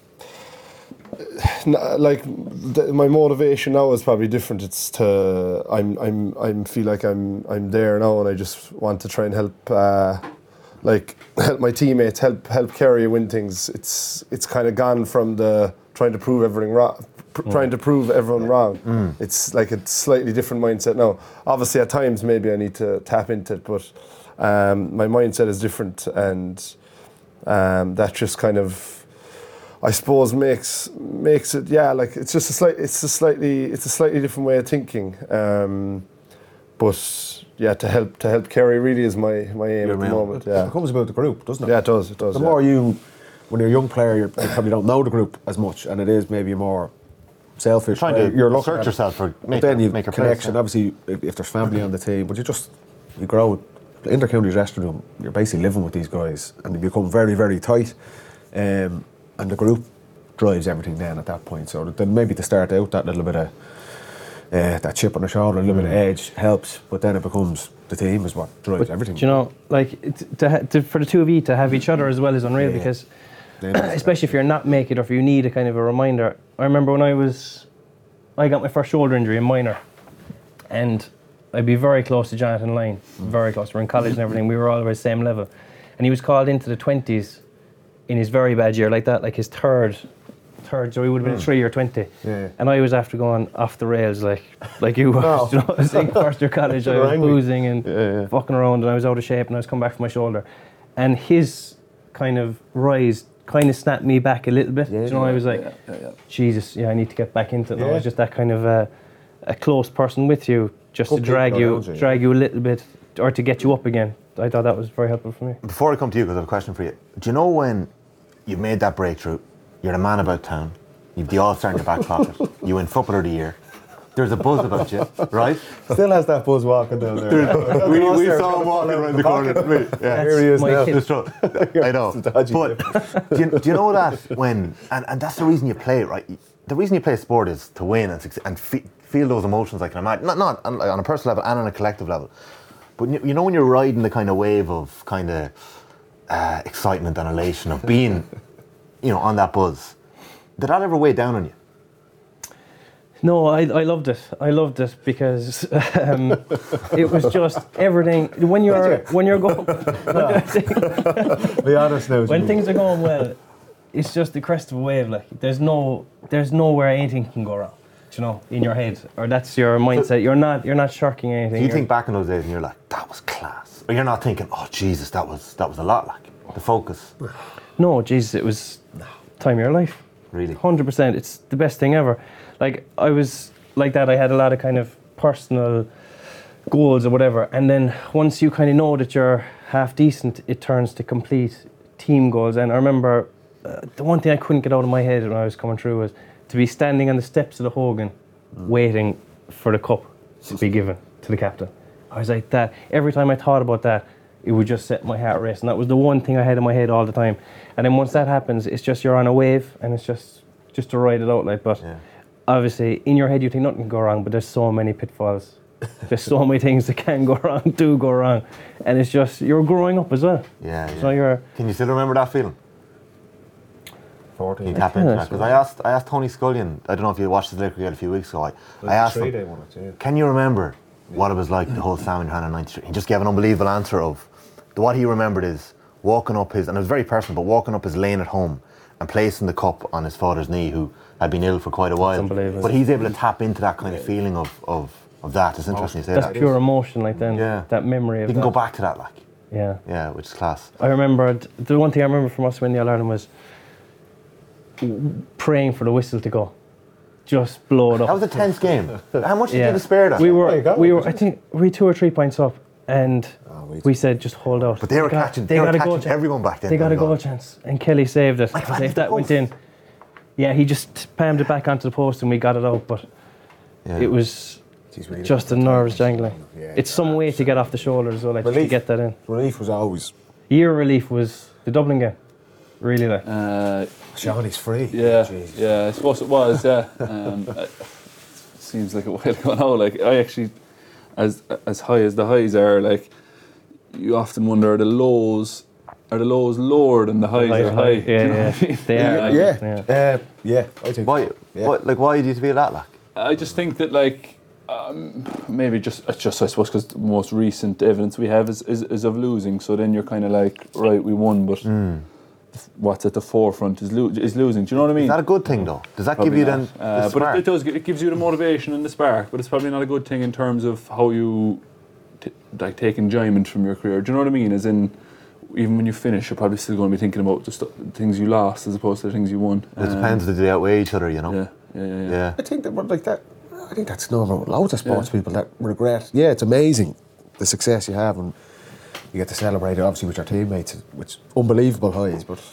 n- like th- my motivation now is probably different. It's to I'm I'm I'm feel like I'm I'm there now, and I just want to try and help, uh, like help my teammates, help help Kerry win things. It's it's kind of gone from the trying to prove everything wrong, pr- trying to prove everyone wrong. Mm. It's like a slightly different mindset now. Obviously, at times maybe I need to tap into it, but um, my mindset is different, and um, that just kind of, I suppose, makes makes it yeah like it's just a slight it's a slightly it's a slightly different way of thinking. Um, but yeah, to help to help Kerry really is my my aim Your at the main- moment. It Yeah, becomes about the group, doesn't it? Yeah, it does. It does. The yeah. more you, when you're a young player, you're, you probably don't know the group as much, and it is maybe more selfish. Trying to where you're looking search at it. yourself for- But make then a- you make a connection. place, yeah. Obviously, if, if there's family on the team, but you just you grow. Inter-county dressing room, you're basically living with these guys, and you become very, very tight. Um, and the group drives everything then at that point. So then maybe to start out, that little bit of uh, that chip on the shoulder, a little bit of edge helps, but then it becomes the team is what drives But, everything. do you know, like it, to, ha- to, for the two of you to have each other as well is unreal, Yeah. because Then it's- especially if you're not making it or if you need a kind of a reminder. I remember when I was, I got my first shoulder injury in minor, and I'd be very close to Jonathan Lyne, very close. We're in college and everything. We were all always same level, and he was called into the twenties in his very bad year, like that, like his third, third. So he would have been a three or twenty, Yeah. and I was after going off the rails, like like you was. No. You know, I was in first year college. I You're was angry. boozing and Yeah, yeah. fucking around, and I was out of shape, and I was coming back from my shoulder, and his kind of rise kind of snapped me back a little bit. Yeah, you know, I was like, yeah, yeah, yeah. Jesus, yeah, I need to get back into it. And I Yeah. was just that kind of uh, a close person with you, just Good to drag people you, around you, drag you a little bit, or to get you up again. I thought that was very helpful for me. Before I come to you, because I have a question for you. Do you know when you've made that breakthrough, you're the man about town, you've the All-Star in your back pocket, you win Footballer of the Year, there's a buzz about you, right? Still has that buzz walking down there. we we saw him walking around the corner. Yeah. Here he is my now. kid. It's true. I know. Dodgy. But do you, do you know that when, and, and that's the reason you play, right? The reason you play sport is to win and, succeed, and fe- feel those emotions, I can imagine. Not, not on, like, on a personal level and on a collective level. But you, you know when you're riding the kind of wave of kind of uh, excitement and elation of being, you know, on that buzz. Did that ever weigh down on you? No, I, I loved it. I loved it because um, it was just everything. When you're when you're going, Be honest now. when Jimmy. things are going well, it's just the crest of a wave. Like there's no there's nowhere anything can go wrong. You know, in your head, or that's your mindset. You're not you're not shirking anything. Do you You're- think back in those days and you're like, that was class? Or you're not thinking, oh Jesus, that was that was a lot, like the focus. No, Jesus, it was time of your life. Really? one hundred percent. It's the best thing ever. Like, I was like that. I had a lot of kind of personal goals or whatever. And then once you kind of know that you're half decent, it turns to complete team goals. And I remember uh, the one thing I couldn't get out of my head when I was coming through was to be standing on the steps of the Hogan waiting for the cup to be given to the captain. I was like that. Every time I thought about that, it would just set my heart racing. That was the one thing I had in my head all the time. And then once that happens, it's just you're on a wave, and it's just just to ride it out like. But Yeah. obviously in your head you think nothing can go wrong, but there's so many pitfalls. There's so many things that can go wrong, do go wrong, and it's just you're growing up as well. Yeah, yeah. So you're. Can you still remember that feeling? fourteen. You tap into that because I asked, I asked Tony Scullion. I don't know if you watched the Liverpool game a few weeks ago. I, I asked him, They won it, yeah. can you remember what it was like to hold Sam in your hand in ninety-three? He just gave an unbelievable answer of what he remembered is walking up his, and it was very personal, but walking up his lane at home and placing the cup on his father's knee, who had been ill for quite a while. Unbelievable. But he's able to tap into that kind of feeling of of, of that. It's interesting you say That's that. pure emotion, like then. Yeah. That memory of You can that. go back to that, like. Yeah. Yeah, which is class. I remember the one thing I remember from us winning the All Ireland was praying for the whistle to go, just blow it up. That was a tense game. How much did Yeah. you despair that? We were, we were. I think we two or three points up, and we said just hold out. But they were got- catching- they were got a catching goal chance. everyone back then, They got a Donegal. goal chance, and Kelly saved it. Like, Because right if that in the went in, yeah, he just palmed it back onto the post, and we got it out. But Yeah. it was Jeez, really just the nerves jangling. Yeah. It's some way to get off the shoulders as well, like to Relief. get that in. Relief was always. Year relief was the Dublin game, really like. Uh, Johnny's free. Yeah, Jeez. yeah, I suppose it was. Yeah, um, it seems like a while ago now. Like I actually, as as high as the highs are, like you often wonder, are the lows are the lows lower than the highs High- are high, high? yeah, Do you know yeah. what I mean? They are. Yeah, Yeah. yeah, uh, yeah. I think. Why, Yeah. what, like, why do you feel that, like? I just think that like um, maybe just it's just I suppose because the most recent evidence we have is, is, is of losing. So then you're kind of like, right, we won, but what's at the forefront is lo- is losing. Do you know what I mean? Is that a good thing, though? Does that Probably give you not. then Uh, the but it, spark? it does. It gives you the motivation and the spark. But it's probably not a good thing in terms of how you t- like take enjoyment from your career. Do you know what I mean? As in, even when you finish, you're probably still going to be thinking about the st- things you lost as opposed to the things you won. It depends if they outweigh each other, you know? Yeah, yeah, yeah. yeah. Yeah. I think that we're like that. I think that's normal. Loads of sports people that regret. Yeah, it's amazing the success you have, and you get to celebrate it obviously with your teammates, which unbelievable highs. But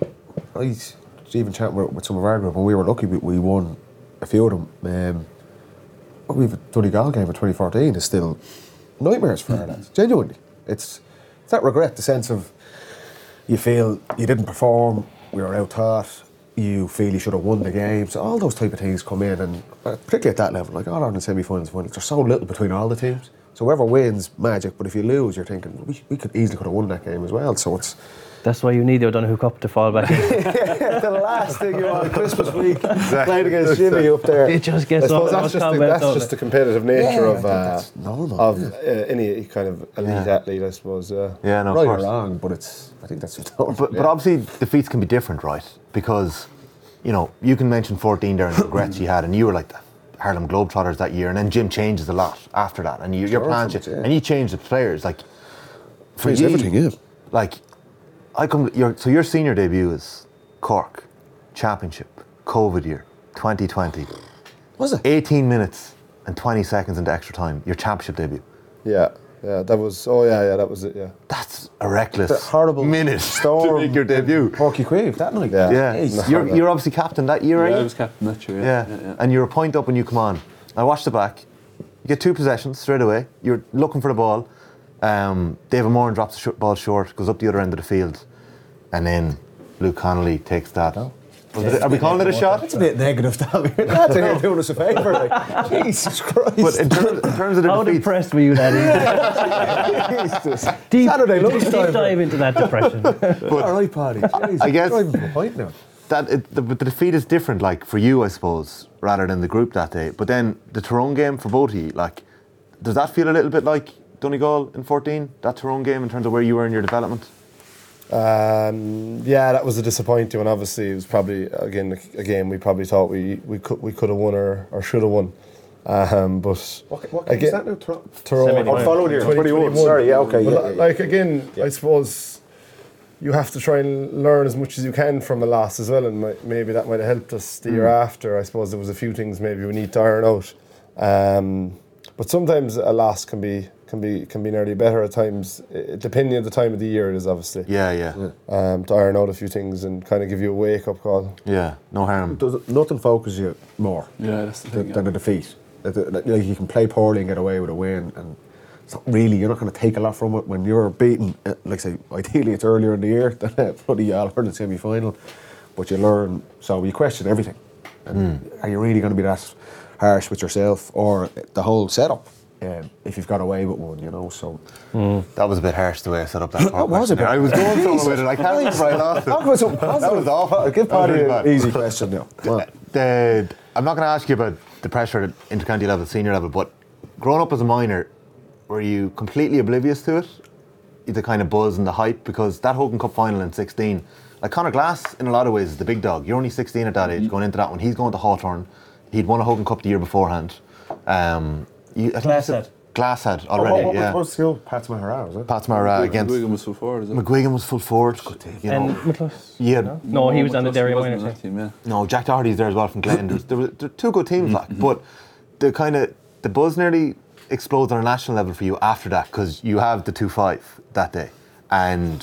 I was even chatting with, with some of our group, and we were lucky we, we won a few of them. Um, but we've a Donegal game in twenty fourteen is still nightmares for our lads. Genuinely, it's it's that regret, the sense of you feel you didn't perform, we were out taught. You feel you should have won the game. So all those type of things come in, and uh, particularly at that level, like all Ireland semi-finals, finals, there's so little between all the teams. So whoever wins, magic. But if you lose, you're thinking we, we could easily could have won that game as well. So it's That's why you need the O'Donoghue Cup to fall back in. the last thing you want Christmas week playing against Jimmy up there. It just I gets suppose up. that's just, the, that's just the competitive nature Yeah, of, I think uh, that's normal, of yeah. uh, any kind of elite Yeah. athlete, I suppose. Yeah. Yeah, no, of Right or course. wrong, but it's I think that's just normal. But, yeah. but obviously defeats can be different, right? Because, you know, you can mention fourteen there and the regrets you had, and you were like the Harlem Globetrotters that year, and then Jim changes a lot after that, and you, your Sure, plans, so much, yeah. and you change the players. Like, for Changed you, everything, yeah. Like, I come. Your, so your senior debut is Cork, Championship, COVID year, twenty twenty. Was it? eighteen minutes and twenty seconds into extra time. Your championship debut. Yeah, yeah, that was, oh yeah, yeah, that was it, yeah. That's a reckless The horrible minute storm to make your debut. Porky Quave that night. Yeah. Yeah, Jeez. you're, you're obviously captain that year, Yeah, right? I was captain that year. Yeah. Yeah, yeah, yeah. And you're a point up when you come on. I watched the back. You get two possessions straight away. You're looking for the ball. Um, David Moran drops the sh- ball short, goes up the other end of the field, and then Luke Connolly takes that. Was it, are we calling it a shot? That's a bit negative, Tommy. That's here doing us a favour. Like, Jesus Christ. But in terms, in terms of the How defeats, depressed were you that Jesus. evening? Deep, Saturday deep lunchtime. dive into that depression. All right, Paddy. Jeez, I guess- driving from a point now. that it, the, but the defeat is different, like for you, I suppose, rather than the group that day. But then the Tyrone game for both of you, like, does that feel a little bit like Donegal in fourteen? That Tyrone game in terms of where you were in your development? Um, yeah, that was a disappointing one. Obviously, it was probably again a game we probably thought we, we could we could have won or, or should have won. Um, but What, what game is that now? Tyrone? Tyrone, I'm following you. twenty twenty-one. twenty-one. Sorry, yeah, okay. But Yeah, li- yeah, like again, I suppose you have to try and learn as much as you can from a loss as well, and mi- maybe that might have helped us the year after. I suppose there was a few things maybe we need to iron out. Um, but sometimes a loss can be can be can be nearly better at times, eh, depending on the time of the year it is, obviously. Yeah, yeah, Um, to iron out a few things and kind of give you a wake up call. yeah. No harm. Does, nothing focuses you more Yeah, that's the than, thing. than a defeat. That- that- that, Like you can play poorly and get away with a win, and it's not really, you're not going to take a lot from it when you're beaten. uh, Like say, ideally it's earlier in the year than a bloody All Ireland semi-final, but you learn. So you question everything. And mm. are you really going to be that harsh with yourself or the whole setup? Um, if you've got away with one, you know, so mm. that was a bit harsh the way I set up that. That was a bit. I was going somewhere with it. I can't remember right off. That was that was awful. Give Paddy an easy question now. The, the, I'm not going to ask you about the pressure at intercounty level, senior level, but growing up as a minor, were you completely oblivious to it? The kind of buzz and the hype, because that Hogan Cup final in sixteen, like Conor Glass in a lot of ways is the big dog. You're only sixteen at that age, mm. going into that one. He's going to Hawthorn. He'd won a Hogan Cup the year beforehand. Um, You, Glass had. Glass had already, oh, what, yeah. What was skill? Pats Mahara, was it? Pats Mahara against... McGuigan was full forward, is it? McGuigan was full forward. You know. And McCluskey? Yeah. No, no he was on the Derry minor team. Yeah. No, Jack Doherty's there as well from Glen. There were, there were two good teams, like, but the kind of... The buzz nearly explodes on a national level for you after that, because you have the two five that day. And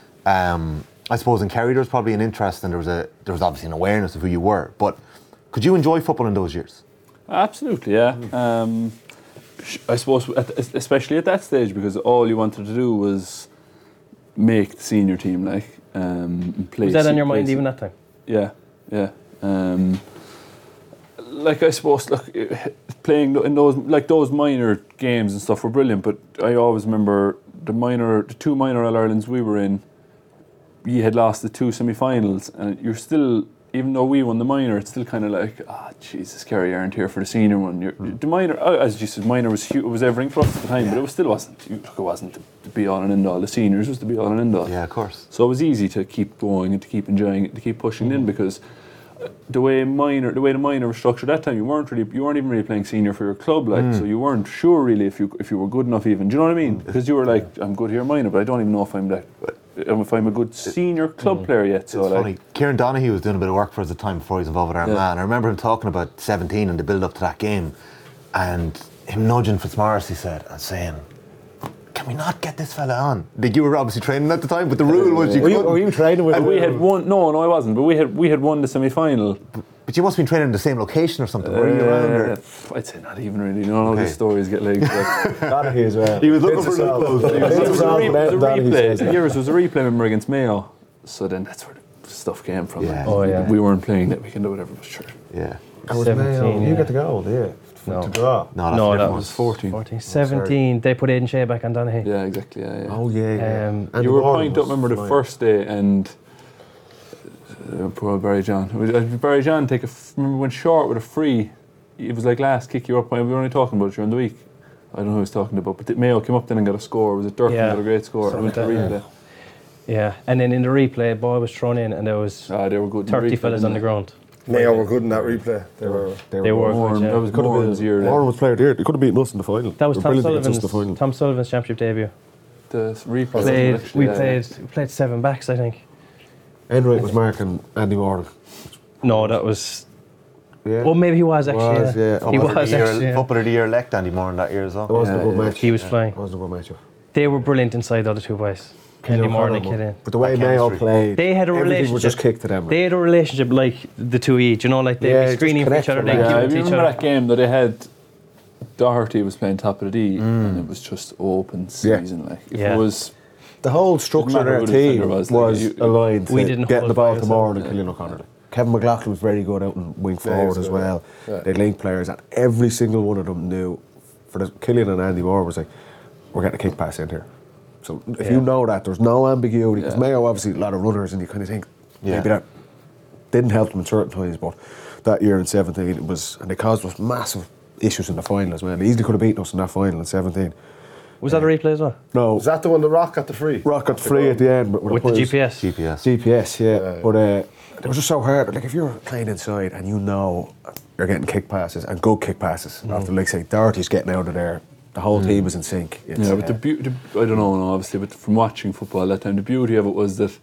um, I suppose in Kerry there was probably an interest and there was a there was obviously an awareness of who you were. But could you enjoy football in those years? Absolutely, yeah. Um, I suppose, at, especially at that stage, because all you wanted to do was make the senior team, like um, play. Was that on your mind even that time? Yeah, yeah. Um, like I suppose, look, playing in those like those minor games and stuff were brilliant. But I always remember the minor, the two minor All Irelands we were in. You had lost the two semi-finals, and you're still. Even though we won the minor, it's still kind of like, ah, oh, Jesus, Kerry aren't here for the senior one. You're, mm. The minor, oh, as you said, minor was huge, it was everything for us at the time, yeah. but it was still wasn't. It wasn't the be all and end all. The seniors was the be all and end all. Yeah, of course. So it was easy to keep going and to keep enjoying it, to keep pushing mm. in, because the way minor, the way the minor was structured that time, you weren't really, you weren't even really playing senior for your club, like, mm. so you weren't sure really if you if you were good enough even. Do you know what I mean? Because you were like, I'm good here minor, but I don't even know if I'm that. If I'm a good senior club mm. player yet. So it's like, funny. Kieran Donaghy was doing a bit of work for us at the time before he was involved with Armagh. Yeah. And I remember him talking about seventeen and the build up to that game, and him nudging Fitzmaurice, he said, and saying, "Can we not get this fella on?" Like, you were obviously training at the time, but the rule was you were couldn't. You, were you training with? And we had won. No, no, I wasn't. But we had we had won the semi final. But you must have been training in the same location or something. Were uh, you around? Or? I'd say not even really. None of okay. these stories get legs. Donaghy as well. He was looking for loopholes. It was a replay. Yours was a replay, remember, against Mayo. So then that's where the stuff came from. Yeah. Oh yeah. We weren't playing that. We can do whatever. But sure. Yeah. I was Mayo. Yeah. You got the goal, yeah. No. To draw. No, no that was fourteen. fourteen. seventeen. They put Aidan Shea back on Donaghy. Yeah, exactly. Yeah, yeah. Oh yeah. yeah. Um, and you were point up. Remember the fine. first day and. Uh, poor Barry John. Uh, Barry John take a f- remember went short with a free. It was like last kick you up. We were only talking about it during the week. I don't know who he was talking about, but the Mayo came up then and got a score. It was a Durkin yeah. got a great score. And went to replay. Yeah. yeah, and then in the replay, ball was thrown in, and there was ah, they were good thirty replay, fellas on the ground. Mayo were good in that replay. They were. They were. They were Warren, good, yeah. That was Warren's year. Warren was player there. They could have beaten us in the final. That was Tom Sullivan's, the final. Tom Sullivan's championship debut. The replay. Played, actually, we yeah, played. yeah. We played seven backs, I think. Enright was marking Andy Moore. No, that was. Yeah. Well, maybe he was actually. Was, yeah. yeah. He was actually. Yeah. Footballer of the year elect Andy Moore in that year as well. It wasn't yeah, a good yeah. match. He was yeah. flying. It wasn't a good match. They were brilliant inside the other two boys. Andy Moore and Kid in. But the way Mayo played, they had a relationship. Was just kicked to them. They had a relationship like the two each, you know, like they'd yeah, be screening for each other. They yeah, give it to each remember other. that game that they had. Doherty was playing top of the D, mm. and it was just open season. Yeah. Like if yeah. it was. The whole structure of their team was, was like, aligned to we didn't getting the ball to Moore and yeah. Killian O'Connor. Yeah. Kevin McLaughlin was very good out in wing forward as well. Yeah. They linked players, and every single one of them knew. For the Killian and Andy Moore was like, we're getting a kick pass in here. So if yeah. you know that, there's no ambiguity. Because yeah. Mayo obviously a lot of runners, and you kind of think yeah. maybe that didn't help them in certain times. But that year in seventeen, it was, and they caused us massive issues in the final as well. They easily could have beaten us in that final in seventeen. Was that a replay as well? No. Was that the one that Rock got the free? Rock got the free at the end. But with the G P S? G P S. G P S, yeah. yeah, yeah. But uh, it was just so hard. Like, if you're playing inside and you know you're getting kick passes, and good kick passes, mm. after, like, say, Doherty's getting out of there, the whole mm. team was in sync. It's, yeah, but uh, the beauty, I don't know, no, obviously, but from watching football that time, the beauty of it was that,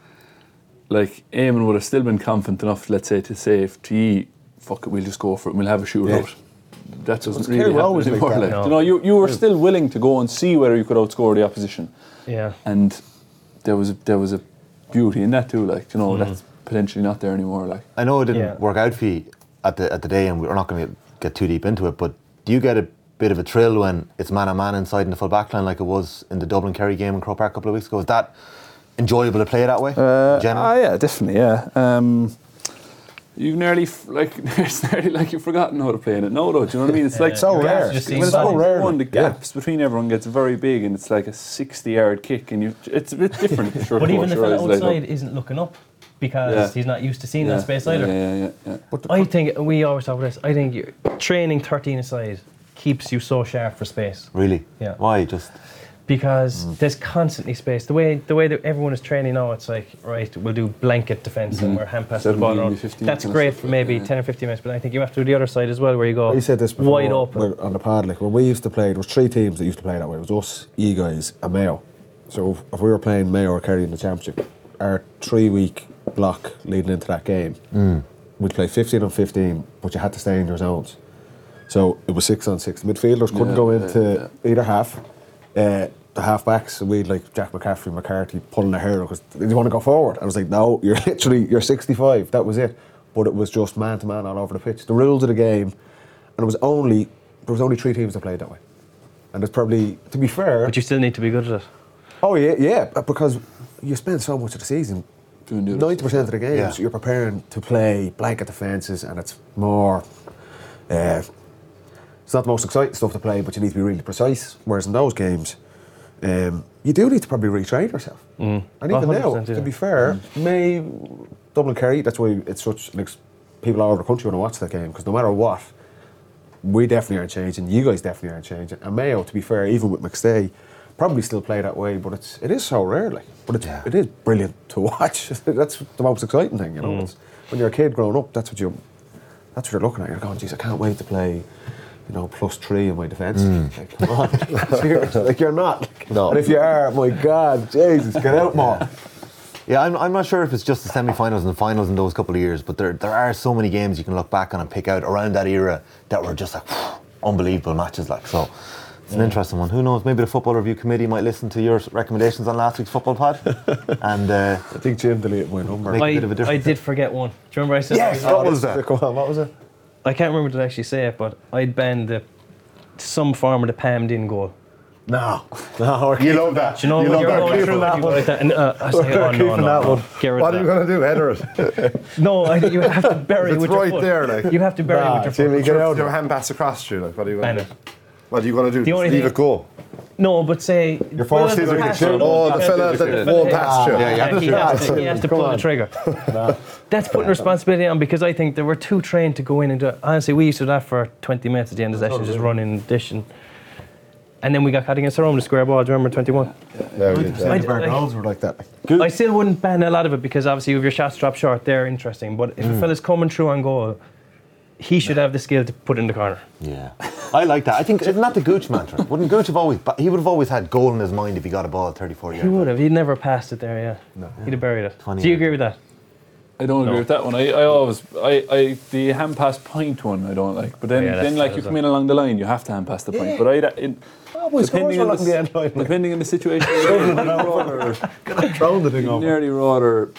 like, Eamon would have still been confident enough, let's say, to say, if to ye, fuck it, we'll just go for it and we'll have a shootout. Yeah. That doesn't so really happen anymore. Like, like, no. You know, you, you were still willing to go and see whether you could outscore the opposition. Yeah. And there was a, there was a beauty in that too. Like, you know, mm. that's potentially not there anymore. Like, I know it didn't yeah. work out for you at the at the day, and we're not going to get too deep into it. But do you get a bit of a thrill when it's man on man inside in the full back line, like it was in the Dublin Kerry game in Croke Park a couple of weeks ago? Is that enjoyable to play that way? Uh, ah, yeah, definitely. Yeah. Um, You've nearly, f- like, it's nearly like you've forgotten how to play in it. No, though, do you know what I mean? It's like so rare. Just When seems it's so one, rare. one, the Yeah. gaps between everyone gets very big, and it's like a sixty-yard kick, and you, it's a bit different. if you're But a even coach, the your fella eyes light up. outside isn't looking up because Yeah. he's not used to seeing Yeah, that space yeah, either. Yeah, yeah, yeah. But the, I think we always talk about this. I think you're, training thirteen aside keeps you so sharp for space Really? Yeah. Why? Just because there's constantly space. The way the way that everyone is training now, it's like, right, we'll do blanket defence and we're hand passing the ball seventeen, around. fifteen That's kind of great stuff, for maybe yeah. ten or fifteen minutes, but I think you have to do the other side as well, where you go you said this before, wide open. we're on the pod. Like when we used to play, there was three teams that used to play that way. It was us, you guys, and Mayo. So if, if we were playing Mayo or Kerry in the championship, our three-week block leading into that game, Mm. we'd play fifteen on fifteen, but you had to stay in your zones. So it was six on six. The midfielders couldn't Yeah, go yeah, into either half. Uh, the half backs, we'd like Jack McCaffrey, McCarthy pulling their hair because they want to go forward. I was like, no, you're literally you're sixty-five. That was it. But it was just man to man all over the pitch. The rules of the game, and it was only there was only three teams that played that way. And it's probably, to be fair, But you still need to be good at it. oh yeah, yeah, because you spend so much of the season. Doing the other Ninety percent of the games, Yeah. you're preparing to play blanket defences, and it's more. Uh, it's not the most exciting stuff to play, but you need to be really precise. Whereas in those games, um, you do need to probably retrain yourself. Mm. And even Oh, now, one hundred percent, to yeah. be fair, May, Dublin Kerry, that's why it's such, like, people all over the country want to watch that game, because no matter what, we definitely aren't changing, you guys definitely aren't changing. And Mayo, to be fair, even with McStay, probably still play that way, but it's, it is so rare, like, but it's, Yeah. it is brilliant to watch. That's the most exciting thing, you know. Mm. It's, when you're a kid growing up, that's what you, that's what you're looking at. You're going, geez, I can't wait to play, you know, plus three in my defence. Like, come on, seriously, like you're not. Like, No. And if you are, my God, Jesus, get out more. Yeah, I'm, I'm not sure if it's just the semi-finals and the finals in those couple of years, but there there are so many games you can look back on and pick out around that era that were just like unbelievable matches. Like so, it's an interesting one. Who knows? Maybe the Football Review Committee might listen to your recommendations on last week's football pod, and uh, I think Jim deleted my number. Make a I, bit of a difference. I did forget one. Do you remember I said? Yes, I, what was that? Come on, what was it? I can't remember to actually say it, but I'd banned the some form of the palmed in goal. No, no, You love that. Do you know you when love you're that. going Keep through that it, one. like that, and uh, I say, We're oh no, keeping no, that no, one. get rid What of are you that. going to do? Header it. No, I think you have to bury It's with your right foot. there, like. You have to bury Nah, with your Jimmy, foot. get out. Your hand pass across to you. Like, what are you going Ban to it. do? What are you going to do? The only Leave thing- it go. No, but say Your force well, is a pass good it, Oh, the yeah, fella the that fella- won't pass you. Yeah, yeah. he has to, he has to Come pull the on. trigger. That's putting responsibility on, because I think they were too trained to go in and do it. Honestly, we used to do that for twenty minutes at the end of the session, just running, dishing. And then we got caught against the Rome, the square ball. Do you remember twenty-one? Yeah, we did that. I- Our I- goals were like that. I still wouldn't ban a lot of it, because obviously if your shots drop short, they're interesting. But if a fella's coming through on goal, he should have the skill to put it in the corner. yeah, I like that. I think isn't that the Gooch mantra? Wouldn't Gooch have always? But he would have always had goal in his mind if he got a ball at thirty-four yards. He would have. He'd never passed it there, yeah. No. He'd have buried it. twenty Do you yards. agree with that? I don't agree No. with that one. I, I always, I, I, the hand pass point one I don't like. But then, Yeah, that's- then like that you is come a- in along the line, you have to hand pass the point. But I, it, my scores depending, were on along the end the, line, like. depending on the situation, I'd rather, Thrown the thing I'd over. nearly rather,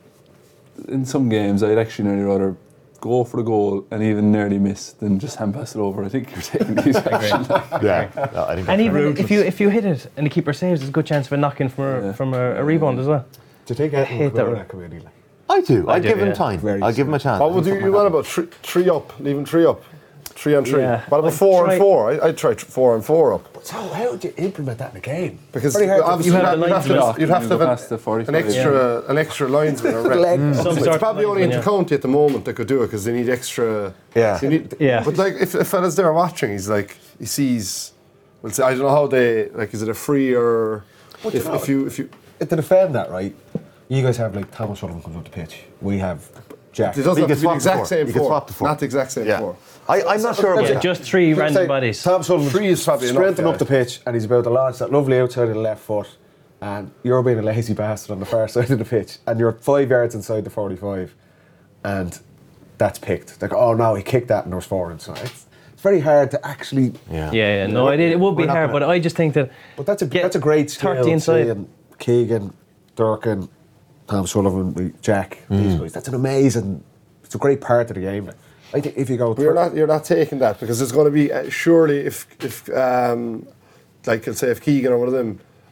in some games, I'd actually nearly rather go for the goal and even nearly miss than just hand pass it over. I think you're taking these actions. Yeah, no, I think. And that's even right. if you if you hit it and the keeper saves, there's a good chance of a knock-in from a, Yeah. from a, a rebound as well. Do you think hate Edmund would that go one. that committee? Like? I do. I I'd do, give him yeah. time. Very I'll give him a chance. What would you, you want about three, three up? Leaving three up? Three on three? Yeah. What about I'd four try- and four? I, I'd try tr- four and four up. So how would you implement that in a game? Because Very hard to- obviously You you'd have have, the you'd have lines to, block you'd have and to you go have past the an, forty-five. an extra an extra linesman or rep. Leg. Some It's sort probably of only linesman, Intercounty at the moment that could do it because they need extra. Yeah. they need- Yeah. But like if a fella's there watching, he's like he sees. Well, say, I don't know how they like. Is it a free or But if, you know, if you if you To defend that, right? You guys have like Thomas Sullivan comes up the pitch. We have Jack. it doesn't You have can to be the swap the exact four. same You can four, swap the four. not the exact same Yeah. four. I, I'm not sure about Yeah, that. just three Let's random say bodies. Tom Sullivan Three is probably enough, sprinting yeah. up the pitch, and he's about to launch that lovely outside of the left foot, and you're being a lazy bastard on the far side of the pitch, and you're five yards inside the forty-five, and that's picked. Like, oh no, he kicked that, and there was four inside. It's, it's very hard to actually. Yeah. Yeah, yeah, no, it, it would be We're not hard, gonna- but I just think that. But that's a Get that's a great skill. thirty inside. seeing Keegan, Durkin, Tom Sullivan, Jack, these guys. That's an amazing. It's a great part of the game. I think if you go, But you're not you're not taking that because there's going to be uh, surely if if um, like let's say if Keegan or one of them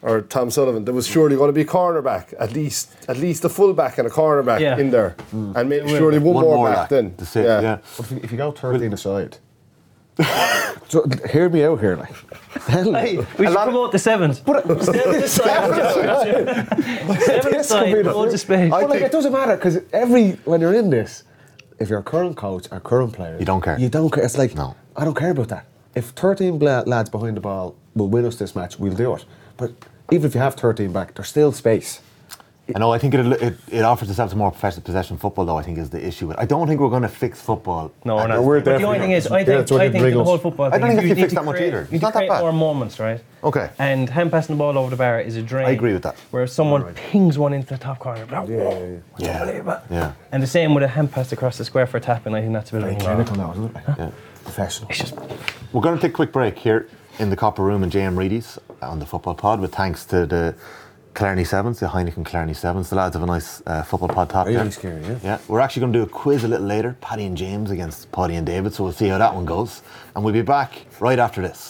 or Tom Sullivan, there was surely going to be a cornerback, at least at least a fullback and a cornerback Yeah. in there, and maybe surely one, One more, more back back. then. That's it, yeah. yeah. But if you, if you go thirteen aside, so, hear me out here, like. Hey, we should promote the sevens. Seven aside. Seven aside. Loads of space. But like, it doesn't matter because every when you're in this, if you're a current coach or current player, You don't care. You don't care. It's like No. I don't care about that. If thirteen bla- lads behind the ball will win us this match, we'll do it. But even if you have thirteen back, there's still space. I know. I think it, it it offers itself to more professional possession football, though. I think is the issue. With I don't think we're going to fix football. No, we're And not. we're but the definitely only thing not. is, I Yeah, think, that's what I it think the brings whole us. football I thing, don't think you you need fix to that much create- either. You It's need to not that create bad. more moments, right? Okay. And hand passing the ball over the bar is a drain. I agree with that. Where someone pings one into the top corner. Blah, Yeah, yeah, yeah. Yeah. Unbelievable. Yeah. And the same with a hand pass across the square for a tap, and I think that's a bit Very of clinical now, isn't it? Yeah. Professional. It's just We're going to take a quick break here in the Copper Room in J M Reedy's on the Football Pod, with thanks to the Killarney Sevens, the Heineken Killarney Sevens. The lads have a nice uh, Football Pod top Really there. scary, yeah. Yeah, we're actually going to do a quiz a little later, Paddy and James against Paddy and David, so we'll see how that one goes. And we'll be back right after this.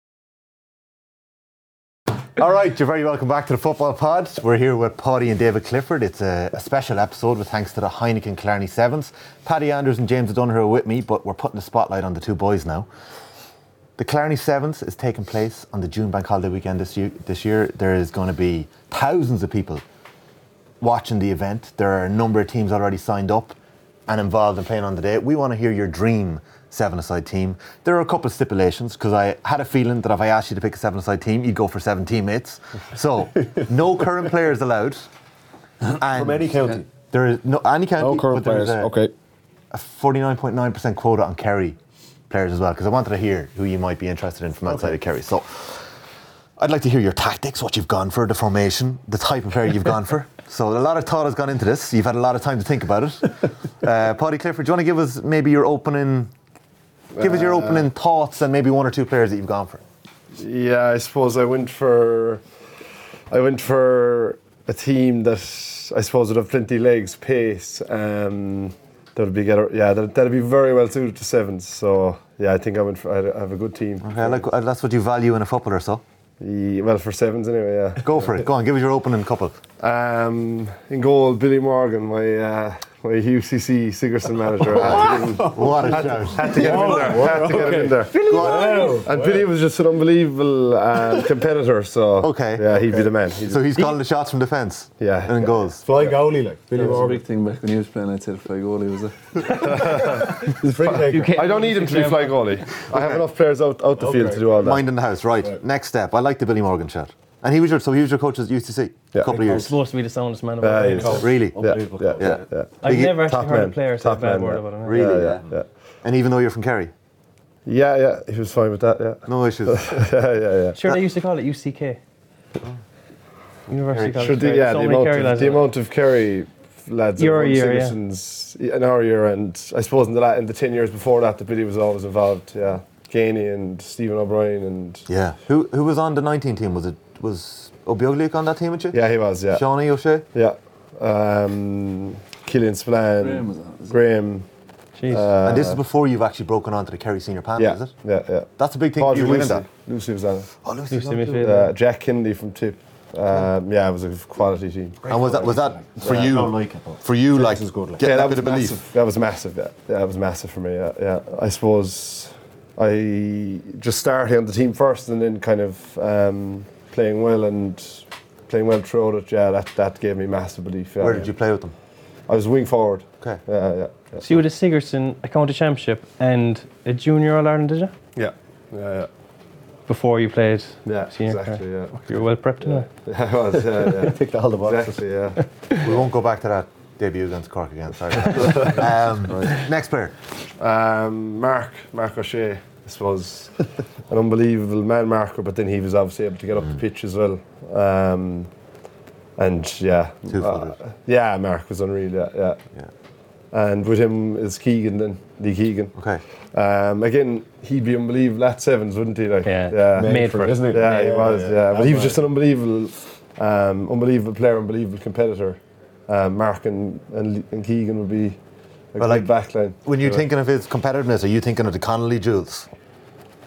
All right, you're very welcome back to the Football Pod. We're here with Paddy and David Clifford. It's a, a special episode with thanks to the Heineken Killarney Sevens. Paddy Anders and James O'Donoghue are with me, but we're putting the spotlight on the two boys now. The Killarney Sevens is taking place on the June Bank Holiday weekend this year. This year, there is going to be thousands of people watching the event. There are a number of teams already signed up and involved in playing on the day. We want to hear your dream seven-a-side team. There are a couple of stipulations, because I had a feeling that if I asked you to pick a seven-a-side team, you'd go for seven teammates. So, no current players allowed. And From any county. there is no any county. No current but there is players. a- Okay. a forty-nine point nine percent quota on Kerry players as well, because I wanted to hear who you might be interested in from outside Okay. of Kerry. So I'd like to hear your tactics, what you've gone for, the formation, the type of player you've gone for. So a lot of thought has gone into this. You've had a lot of time to think about it. Uh, Paddy Clifford, do you want to give us maybe your opening, give us your opening thoughts and maybe one or two players that you've gone for? Yeah, I suppose I went for I went for a team that I suppose would have plenty of legs, pace. Um, that would be get yeah, that that'd be very well suited to sevens. So yeah, I think I went for I have a good team. Okay, I like, uh, that's what you value in a footballer, so Yeah, well, for sevens anyway. Yeah. go for it. Go on, give us your opening couple. Um, in goal, Billy Morgan, my uh, my U C C Sigerson manager. I had to get him, What a had, shout. had to get him in there. Had to get him in there. Go on. And Billy was just an unbelievable um, competitor. So Okay. yeah, he'd be the man. He'd So he's calling the shots from defence Yeah. and in goals. Fly goalie, like. That was a big thing back when he was playing. I'd say the fly goalie was it. He's free taker. I don't need him to be fly goalie. I have enough players out, out the field to do all that. Mind in the house, right. Next step. I like the Billy Morgan shot. And he was your, so he was your coach at U C C? Yeah. A couple of years. supposed to be the soundest man of Yeah, all he is. time. Really? Yeah, yeah, yeah, yeah. I've Big- never actually top heard man. a player say a Top bad man, word yeah. about him. Really? Yeah, yeah, yeah. And even though you're from Kerry? Yeah, yeah, he was fine with that, yeah. No issues. yeah, yeah, yeah. Sure, they used to call it U C K. University College Sure, the, Kerry. yeah, so the many amount, Kerry of, lads the in it. amount of Kerry lads that Your won year, yeah. Sigerson's in our year, and I suppose in the la- in the ten years before that, the Billy was always involved. Yeah, Gainey and Stephen O'Brien, and Yeah. Who who was on the nineteen team? Was it was Obioglik on that team with you? yeah, he was. Yeah, Shawnee O'Shea? yeah. Um, Killian Spillane, Graham was on it, was it? Graham. Jeez. Uh, and this is before you've actually broken onto the Kerry senior panel, yeah, is it? yeah, yeah. That's a big thing Paul for you winning Lucy, that. Lucy was on it. Oh, Lucy. Lucy was on too. midfielder. Uh, Jack Kennedy from Tip. Um, yeah, it was a quality team. And was that was that for I you? don't like it, but For you, like is good, like. getting yeah, that that bit was of belief. massive. That was massive. Yeah, yeah, that was massive for me. Yeah, yeah. I suppose I just started on the team first, and then kind of um, playing well and playing well throughout it. Yeah, that, that gave me massive belief. Yeah, Where yeah. did you play with them? I was wing forward. Okay. Yeah, yeah, yeah. So you were the Sigerson a county championship and a junior All Ireland, did you? Yeah, yeah, yeah. Before you played Yeah, senior. exactly. Yeah, You were well prepped, yeah. yeah. yeah I was. Yeah, yeah. Ticked all the boxes. Exactly. Yeah. We won't go back to that debut against Cork again. Sorry. um, next player. Um, Mark, Mark O'Shea, I suppose, an unbelievable man marker, but then he was obviously able to get up the pitch as well. Um, and yeah, Two-footed. uh, yeah, Mark was unreal. Yeah, yeah. Yeah. And with him is Keegan then, Lee Keegan. Okay. Um, again, he'd be unbelievable at sevens, wouldn't he? Like, Yeah. yeah, Made Made for for it. it. Isn't it? yeah, he was. Yeah, but he was That's just an unbelievable, um, unbelievable player, unbelievable competitor. Um, Mark and, and Lee- and Keegan would be a Well, good like, backline. When you're Yeah. thinking of his competitiveness, are you thinking of the Connolly Jules?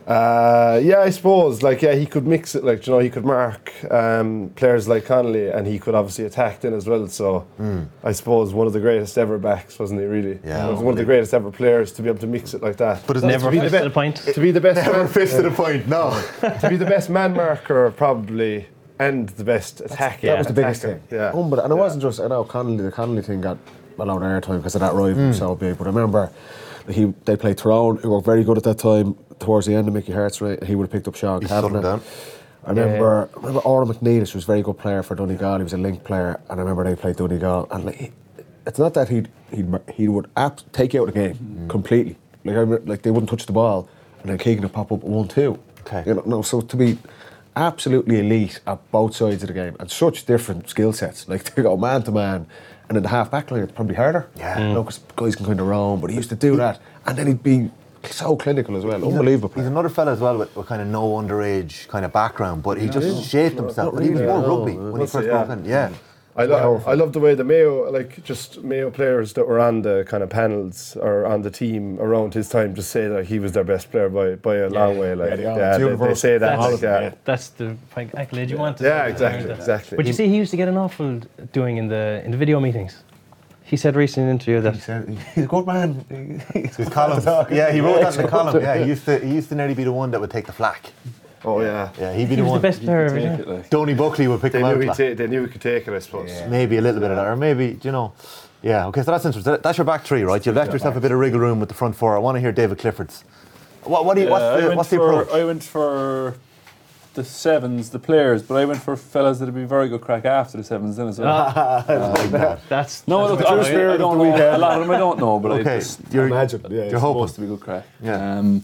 Uh, yeah, I suppose. Like, yeah, he could mix it. Like, you know, he could mark um, players like Connolly, and he could obviously attack then as well. So, Mm. I suppose one of the greatest ever backs, wasn't he? Really, Yeah. He was one of the greatest ever players to be able to mix it like that. But it's Never to be the fist be- to the point. To be the best, Never man, fist to the point. No. to be the best man marker, probably, and the best attacker. That was the biggest attacker. thing. Yeah, Um, but, and it Yeah. wasn't just, I know Connolly, the Connolly thing got a lot of airtime because of that rival was so big. But I remember he they played Tyrone, who were very good at that time, towards the end of Mickey Hart's right, and he would have picked up Sean He shut him Kavanagh. down. I remember, I remember Oran McNeilis was a very good player for Donegal. He was a link player, and I remember they played Donegal. And like, he, it's not that he'd, he'd he would ab- take you out of the game Mm. completely. Like, I remember, like they wouldn't touch the ball, and then Keegan would pop up one two. Okay. You know, no, so to be absolutely elite at both sides of the game, and such different skill sets. Like to go man to man, and in the half back line, it's probably harder. Yeah. You know, because guys can kind of roam, but he used to do that, and then he'd be so clinical as well. He's a- Unbelievable. He's player. another fella as well with, with kind of no underage kind of background, but he just shaped himself. Not And he was really, more no. rugby when he That's it, first yeah. broke in. Yeah. I, lo- I love the way the Mayo, like just Mayo players that were on the kind of panels or on the team around his time, just say that he was their best player by, by a long way. Like, Yeah, they are. yeah, It's they, they universal. say that. That's, Like, yeah. that's the like, accolade you want. Yeah, exactly, exactly. But you see, he used to get an awful doing in the in the video meetings. He said recently in an interview that He said, he's a good man. His columns. Yeah, he wrote that in the column. Yeah, he used to he used to nearly be the one that would take the flak. Oh yeah, Yeah, he'd be he the was one. the best player ever. Take yeah. it, like. Donny Buckley would pick they him knew, out. he ta- they knew he could take it, I suppose. Maybe a little bit of that, or maybe, do you know. Yeah, okay, so that's interesting. That- That's your back three, right? You've left yourself a bit of wriggle room with the front four. I want to hear David Clifford's. What, what do you, Yeah, what's I the, went what's the for, approach? I went for the sevens, the players, but I went for fellas that'd be very good crack after the sevens then as well. like that. That's No, that's look, what I, I- I, I don't know. A lot of them I don't know, but Okay, I just you're, Imagine. Yeah, you're it's hoping. supposed to be good crack. Yeah. Um,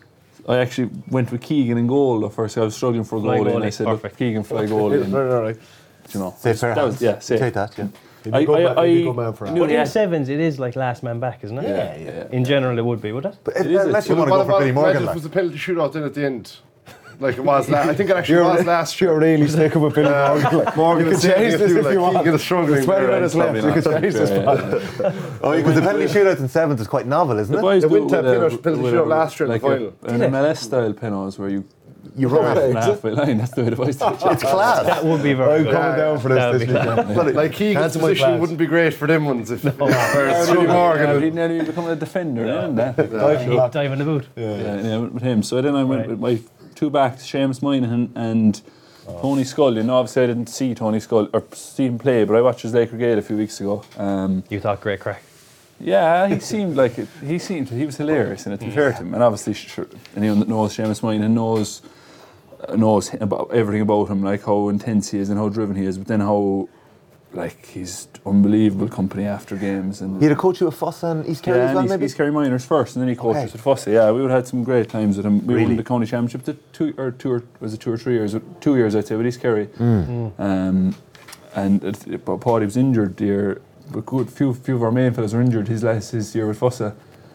I actually went with Keegan in goal the first. I was struggling for a Fly goalie, and goalie, I said, look, perfect. Keegan fly goalie. And, Right, right. you know, Say fair that was, hands. yeah, say, Take that, yeah. He'd I, be good I, man- I, he'd be good man for I that. knew But he in had- sevens, it is like last man back, isn't it? Yeah, yeah, yeah. In general, it would be, would it? But It is unless it. you want to What go for about- Billy Morgan, imagine if like. it was a penalty shootout then at the end, like it was last. I think it actually was last year. You're really sticking with Billy Morgan. Like, Morgan you is can change saving a this few, if like, you want. Keegan is struggling There's twenty there, minutes right? left. You can Probably change this. not. spot. Oh, because the penalty shootout in sevens is quite novel, isn't The it? boys They do went it to with a- penalty- penalty with a- shootout last year in the like final. a- An M L S style penalties where you You run half it. and halfway line. That's the way the boys do it. It's class. That would be very I'm good. coming down for That this would this be weekend. But like Keegan's Cancel my position plans. wouldn't be great for them ones if. Whereas Yeah, Billy Morgan. he'd nearly become a defender, yeah. that. Dive, dive in the boot. Yeah, yeah, with him. So then I went Right. with my two backs, Seamus Moynihan and Tony Scully. And obviously I didn't see Tony Scully or see him play, but I watched his Laker Gate a few weeks ago. Um, You thought great crack. yeah, he seemed like it, he seemed he was hilarious, and it to be fair to him. And obviously, sure, anyone that knows Seamus Moynihan knows uh, knows about everything about him, like how intense he is and how driven he is. But then how like he's unbelievable company after games and. He had a coach with Fossa and East Kerry Yeah, as well, and East, maybe? East Kerry Miners first, and then he coached Okay. us at Fossey. Yeah, we would have had some great times with him. We Really? won the county championship the two or two or was it two or three years? Two years, I'd say, with East Kerry. Mm. Um, and it, but Paddy was injured the year. But good few few of our main fellas were injured his last his year with Fossa.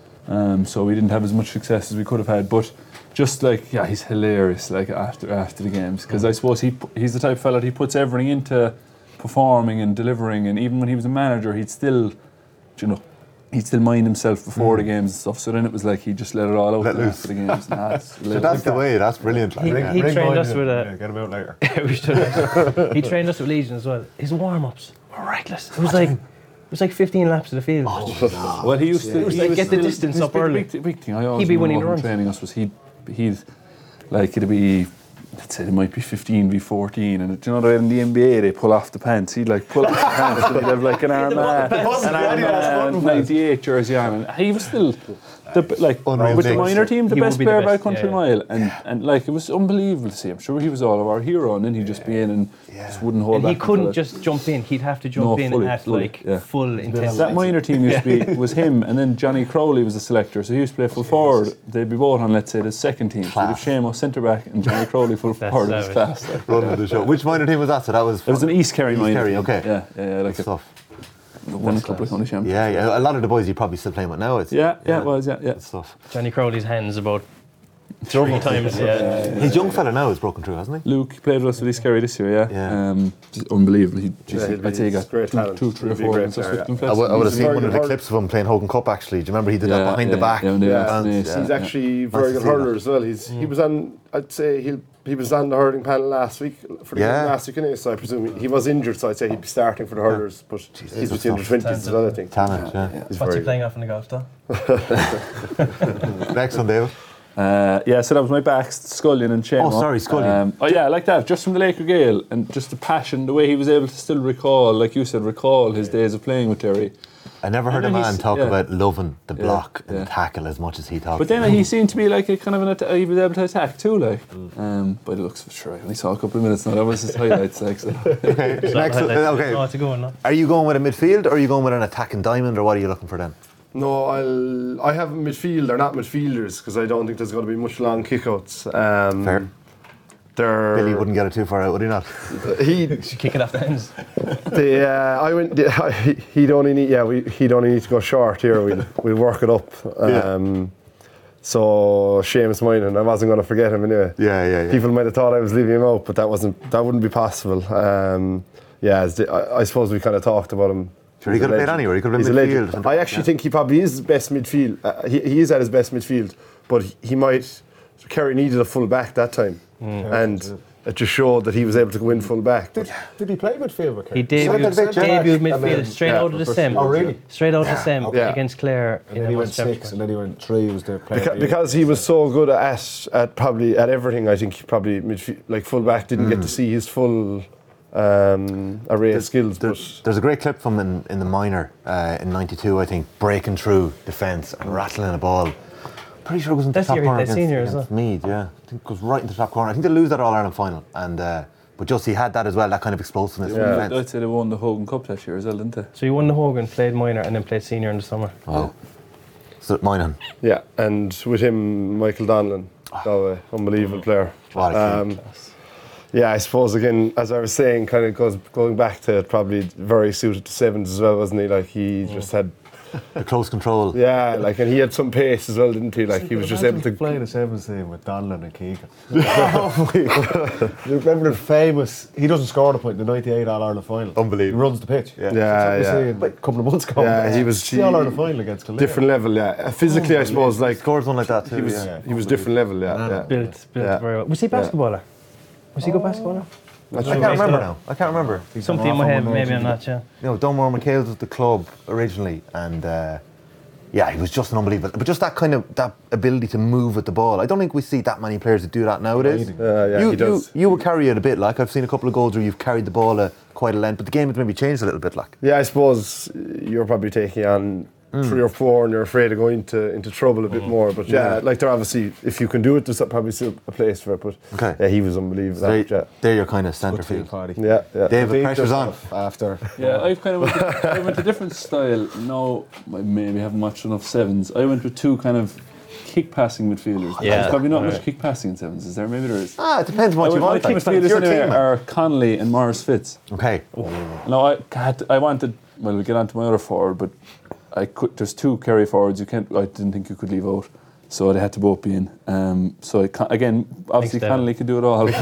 Um, so we didn't have as much success as we could have had. But just like yeah, he's hilarious. Like after after the games, because I suppose he pu- he's the type of fella that he puts everything into performing and delivering. And even when he was a manager, he'd still, you know, he'd still mind himself before the games and stuff. So then it was like he just let it all out Let then loose. after the games. Nah, it's a So little- that's the way, that's brilliant. Like, He, yeah. he Bring trained mine us in. with Yeah, a. get him out later. We should- he trained us with Legion as well. His warm-ups were reckless. It was like it was like fifteen laps of the field. Well, he used to It was he like was get the still- distance his up big, early. Big, big thing I always He'd be winning remember the him runs. training us was he'd he'd like it'd be. Let's say it might be fifteen v fourteen, and do you know the way in the N B A they pull off the pants? He'd like pull off the pants, and he'd have like an Armagh, an Armagh ninety-eight jersey on, and he was still the like Unreal with the thing. minor team, the He would best be the player by a best, country yeah, mile, and and like it was unbelievable to see. I'm sure he was all of our hero, and then he'd just be in and just wouldn't hold And back. he couldn't until it- just jump in. He'd have to jump No, in fully, at fully, like yeah. full intensity. That minor team used to be was him, and then Johnny Crowley was the selector, so he used to play full forward. They'd be both on, let's say, the second team. So you'd have Seamus centre back and Johnny Crowley full That's forward. It was savage. class. Like, Running the show. Which minor team was that? So that was. it was an East Kerry East minor Kerry, team. okay. Yeah, yeah, yeah like Good a, stuff. one couple of county champions. Yeah, yeah. A lot of the boys you probably still playing with now. It's, Yeah, yeah, it was, yeah, yeah. Good stuff. Johnny Crowley's hands about Three times, yeah. His young fella now has broken through, hasn't he? Luke played with us with Scary this year, yeah. Yeah. Um, just unbelievable. He, geez, Yeah, he'll be- I'd say he got great two, talent. two, three or He'll be four. great and stuff player, with them I would, I would have He's seen very one of the good clips of him playing Hogan Cup actually. Do you remember he did Yeah, that behind yeah, the back? yeah, when they Yeah. went And, to He's yeah. actually Nice very to good see hurler that. as well. He's he was on. I'd say he he was on the hurling panel last week for the Yeah. game last week, anyway, so I presume he, he was injured. So I'd say he'd be starting for the hurlers, but he's that's between the tough. twenties as well. I think. Talent, yeah. He's What's very he good. playing off in the golf, though? Next one, David. Uh, yeah, so that was my back, Scullion and Shane. Oh, sorry, Scullion. Um, oh yeah, I like that. Just from the Laker Gale and just the passion, the way he was able to still recall, like you said, recall his days of playing with Terry. I never heard a And then man he's- talk yeah. about loving the Yeah, block and yeah. the tackle as much as he talked. But then he seemed to be like a kind of an atta- he was able to attack too, like. Um, by the looks of it, sure, I only saw a couple of minutes now. That was his highlights, like. So. Okay, next one, okay. Oh, it's a good one, no? Are you going with a midfield or are you going with an attacking diamond or what are you looking for then? No, I'll. I have a midfield. They're not midfielders because I don't think there's going to be much long kickouts. Um, Fair. They're Billy wouldn't get it too far out, would he not? he. Should kick it off the ends. The, uh, I went. The, he'd only need. Yeah, we, he'd only need to go short here. We'll we'll work it up. Um, So Seamus Moynihan, I wasn't going to forget him anyway. Yeah, yeah, yeah. People might have thought I was leaving him out, but that wasn't. That wouldn't be possible. Um, yeah, as the, I, I suppose we kind of talked about him. Sure, he He's could a have played legend. anywhere. He could have He's been a midfield. legend. I actually think he probably is his best midfield. Uh, he, he is at his best midfield, but he, he might. Kerry needed a full back that time, and it just showed that he was able to go in full back. Did, did he play midfield with Kerry? He debuted, debuted midfield straight Yeah. out of the Sem. Oh, really? Straight out of the Sem Yeah. against Clare. And in then the he went West six, Championship. and then he went three. Was the player Beca- of the year. because he was so good at at probably at everything. I think he probably midfield, like full back didn't get to see his full um, array of skills. But There's, there's a great clip from him in, in the minor uh, in ninety-two, I think, breaking through defence and rattling a ball. Pretty sure it was in the That's top your- corner that's against, senior, isn't against Meath, yeah. I think it goes right into the top corner. I think they lose that All-Ireland final. and uh, But just he had that as well, that kind of explosiveness from Yeah. defence. I'd say they won the Hogan Cup that year as well, didn't they? So you won the Hogan, played minor, and then played senior in the summer. Wow. So, Moynihan. yeah, and with him, Michael Donlan, Galway, unbelievable player. What a Um, yeah, I suppose again, as I was saying, kind of goes going back to probably very suited to sevens as well, wasn't he? Like he just had, The close control. yeah, like and he had some pace as well, didn't he? Like he was just able to. play the sevens team with Donlan and Keegan. Oh my God. You remember the famous? He doesn't score the point in the ninety-eight All Ireland final. Unbelievable. He runs the pitch. Yeah. Yeah, That's what we yeah. seen a couple of months ago. Yeah, he was- It's the All Ireland final against Kildare. Different level, yeah. Uh, Physically, I suppose, like Scores one like that too. he was, yeah. he was different level, yeah. yeah. Built, built Yeah. very well. Was he a basketballer? Was he a good basketballer? I can't remember now. I can't remember. Something in my head, maybe I'm not, yeah. You know, Dunmore McHale's was the club originally, and uh, yeah, he was just an unbelievable. But just that kind of that ability to move with the ball. I don't think we see that many players that do that nowadays. Amazing. Uh, yeah, you, he does. You, you will carry it a bit. Like I've seen a couple of goals where you've carried the ball a, quite a length, but the game has maybe changed a little bit. Like Yeah, I suppose you're probably taking on three or four, and you're afraid of going into into trouble a bit more. But yeah, Yeah. like they're obviously, if you can do it, there's probably still a place for it. But Okay. yeah, he was unbelievable. they, that, yeah. they're your kind of centre Good field field. party. yeah, yeah. David, Beat pressure's on. yourself After. Yeah, I've kind of went to, I went a different style. No, I maybe haven't watched enough sevens. I went with two kind of kick passing midfielders. Yeah. There's probably not Right. much kick passing in sevens, is there? Maybe there is. Ah, it depends what I you would- want. my Like, team midfielders you're a anyway team man. are Connolly and Morris Fitz. Okay. No, I had, I wanted. Well, we'll get on to my other forward, but I could. There's two carry forwards. You can't. I didn't think you could leave out, so they had to both be in. Um, so I, ca- again, obviously David. Connolly could do it all.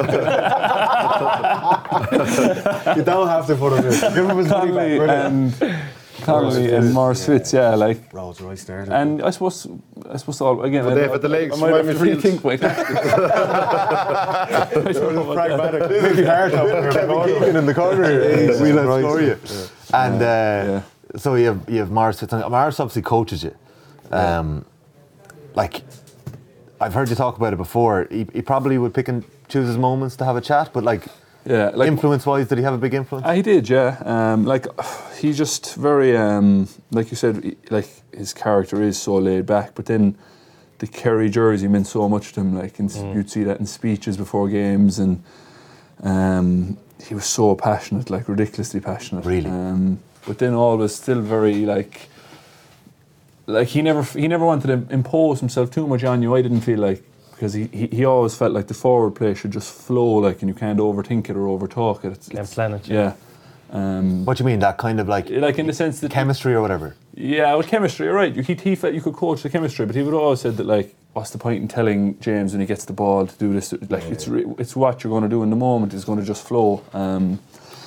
You don't have to put him in. Give him his money Connolly back. and Connolly and Morris Fitz. Yeah, like. Rolls Royce there. And I suppose, I suppose all again. But I, they have the legs I for might my have to midfield. rethink my tactics. I don't know about that. Pragmatic. Maybe hard Kevin Keegan in the corner. Jesus We'll Christ. outscore you. And uh, Yeah. so you have you have Morris Fitz. Morris obviously coaches you. Um, like I've heard you talk about it before. He, he probably would pick and choose his moments to have a chat, but like, Yeah, like influence-wise, did he have a big influence? Ah, he did, yeah. Um, like he's just very, um, like you said, he- like his character is so laid back. But then the Kerry jersey meant so much to him. Like in, you'd see that in speeches before games, and um, he was so passionate, like ridiculously passionate. Really? Um, but then always still very like, like he never he never wanted to impose himself too much on you. I didn't feel like. Because he, he, he always felt like the forward play should just flow, like, and you can't overthink it or overtalk it. It's, Can't it's- plan it, Yeah. Um, What do you mean? That kind of like like in the sense that chemistry or whatever? yeah, with chemistry, you're right. You, he, he felt you could coach the chemistry, but he would always said that like what's the point in telling James when he gets the ball to do this? Like Yeah, it's yeah. re- it's what you're going to do in the moment is going to just flow. Um,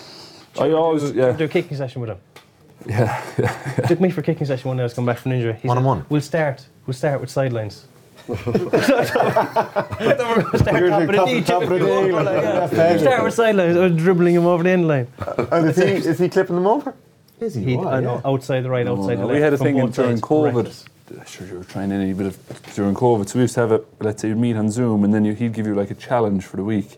I always yeah. Do a kicking session with him. Yeah, yeah. Took me for a kicking session one day. I was coming back from injury. He One said, on one? We'll start. We'll start with sidelines. I thought we were going to start top of the D, top of the typical D, goal, like, yeah. yeah. Start with sidelines. I was dribbling him over the end line. And is he, is he clipping them over? Is he? He, Oh, I know, yeah. outside the right, outside No, the no. left. We had a from thing in, both during sides. COVID. Horrendous. Sure, you were trying any bit of during COVID. So we used to have a let's say you'd meet on Zoom, and then you, he'd give you like a challenge for the week.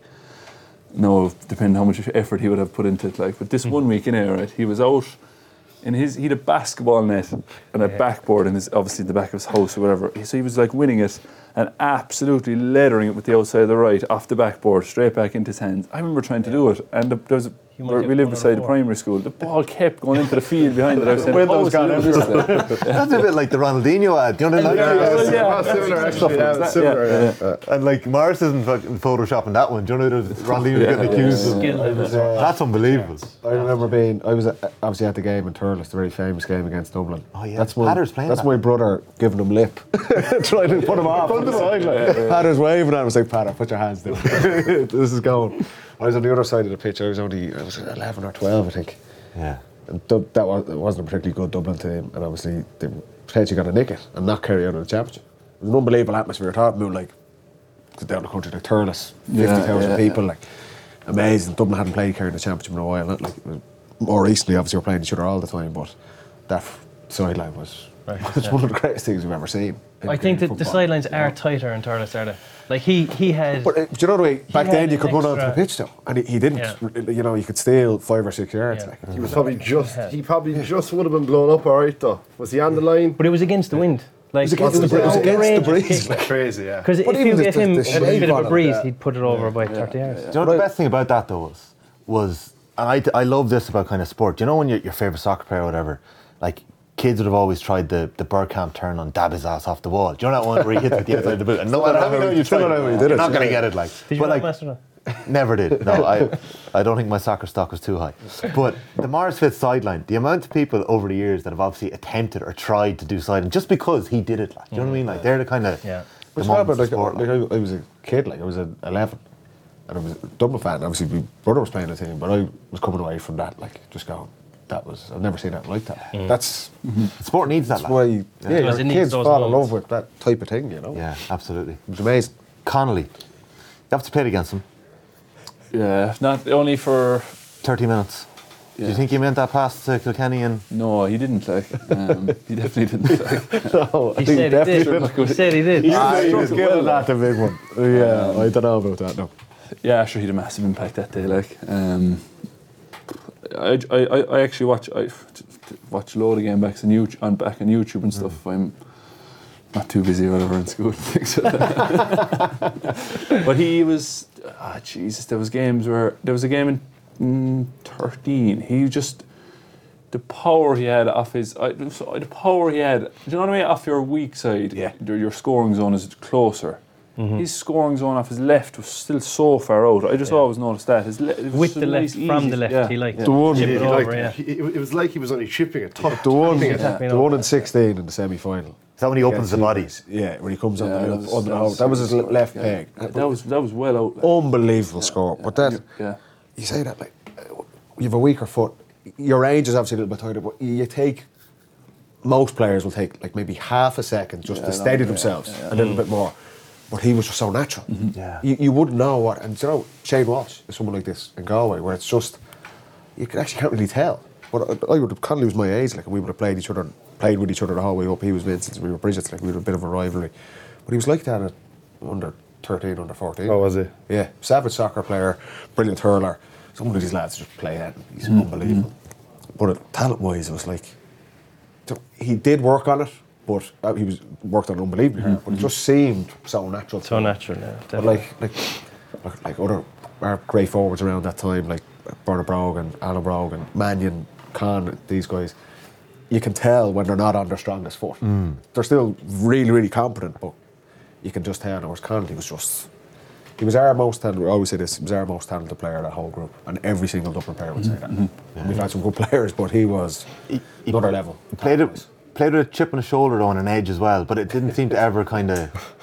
No, depending how much effort he would have put into it. Like, but this one week in there, right, he was out. In his, he had a basketball net and a Yeah. backboard in his, obviously in the back of his house or whatever. So he was like winning it and absolutely leathering it with the outside of the right off the backboard straight back into his hands. I remember trying to do it, and the, there was a, You might where get we lived one out of beside the four. primary school. The ball kept going into the field behind it. I was saying, Windows "How gone is he doing everywhere." this?" That's a bit like the Ronaldinho ad. Do you know what I mean? Yeah, yeah. similar actually. Yeah, Yeah, similar. yeah, Yeah. And like Morris isn't fucking photoshopping that one. Do you know there's Ronaldinho Yeah, getting yeah, accused yeah, of? Skill level. That's unbelievable. I remember being, I was at, obviously at the game in Thurles, the very famous game against Dublin. Oh, yeah. That's my, Padder's playing That's that. my brother giving him lip, trying to put him off on the sideline. Padder's waving at him. I was like, Padder, put your hands down. This is going. I was on the other side of the pitch. I was only, I was eleven or twelve, I think. Yeah. And Dub, that was, it wasn't a particularly good Dublin team, and obviously they potentially got to nick it and not carry out of the championship. It was an unbelievable atmosphere. I thought about like down the country, like Thurles, Yeah, fifty thousand yeah, people, like amazing. Dublin hadn't played carrying the championship in a while. Not like it was, more recently, obviously, we're playing each other all the time, but that sideline was it's one of the greatest things we've ever seen. in- I think in that the football. sidelines are tighter in Thurles, are they? Like he, he had. But uh, do you know the way back had then you an could run onto the extra- pitch though, and he, he didn't. Yeah. You know, you could steal five or six yards. Yeah. Like, He was probably just. He probably just would have been blown up, all right though. Was he on the line? But it was against the wind. Like, It was against the- it was against the breeze. Crazy, yeah. Because if But you even the- gave him the a shape bit of on a it, breeze, yeah. he'd put it over by thirty yards. Do you know what the best thing about that though was? Was, and I, I love this about kind of sport. Do you know when your, your favourite soccer player or whatever, like kids would have always tried the, the Bergkamp turn on dab his ass off the wall. Do you know that one where he hits with the outside of the boot? And no matter how many you Still try, don't know how you did you're it. not going to get it. Like, Did you but not like, master that? never did. No, I I don't think my soccer stock was too high. But the Morris Fitz sideline, the amount of people over the years that have obviously attempted or tried to do sideline just because he did it. Like, do you know what I mean? Like they're the kind of Yeah. the Which moments happened, of like, sport. like I, I was a kid, like I was a eleven, and I was a Dublin fan. Obviously, my brother was playing the team, but I was coming away from that, like just going, that was I've never seen that like that. That's Sport needs that. that's Like. why yeah, Because your it needs kids those fall in moments. love with that type of thing, you know. Yeah, absolutely. It was amazing. Connolly, you have to play against him. Yeah, not only for. thirty minutes. Do you Yeah. think he meant that pass to Kilkenny and No, he didn't. Like, um, he definitely didn't. Like, No, I He think said he definitely. did. He said he did. Ah, he struck was it good well, at that, the big one. Yeah, I don't know about that. No. yeah, sure, he had a massive impact that day. Like, um, I, I, I I actually watch I watch a load of game backs on YouTube, on back on YouTube and stuff. If I'm not too busy or whatever in school and things like that. But he was, ah, Jesus. There was games where there was a game in mm, thirteen. He just the power he had off his I, the power he had. Do you know what I mean? Off your weak side, Yeah. your, your scoring zone is closer. His scoring zone off his left was still so far out. I just always noticed that. His le- it was With just the a left, nice, from easy- the left, yeah. he liked The one- chip He it liked- over, yeah. he- it was like he was only chipping it. Top, The one, Yeah. tapping the over. one in sixteen in the semi-final. is that when he opens the body? Yeah, when he comes on Yeah, the, that was- under the that hole. was That was his serious. left Yeah. peg. That was that was well out. like. Unbelievable score. But that, Yeah. you say that like, uh, you have a weaker foot. Your range is obviously a little bit tighter, but you take, most players will take like maybe half a second just Yeah, to no, steady yeah, themselves yeah. a little bit more. But he was just so natural. Yeah. You, you wouldn't know what, and you know, Shane Walsh is someone like this in Galway where it's just, you can actually can't really tell. But I, I would have, Connolly was my age, like, and we would have played each other, played with each other the whole way up. He was Vincent, we were Bridget's, like, we had a bit of a rivalry. But he was like that at under thirteen, under fourteen. Oh, was he? Yeah, savage soccer player, brilliant hurler. Some of these lads just play that. He's unbelievable. But uh, talent-wise, it was like, so he did work on it, but uh, he was worked on it unbelievably hard. But it just seemed so natural. to So him. natural, yeah. But definitely. like, like, like, like other our great forwards around that time, like Bernard Brogan, Alan Brogan, Mannion, Khan, these guys, you can tell when they're not on their strongest foot. They're still really, really competent, but you can just tell. Whereas Connolly was just, he was our most talented, I always say this, he was our most talented player of that whole group. And every single Dublin player would say that. And we've had some good players, but he was another level. Played it, played with a chip on his shoulder though and an edge as well, but it didn't seem to ever kind of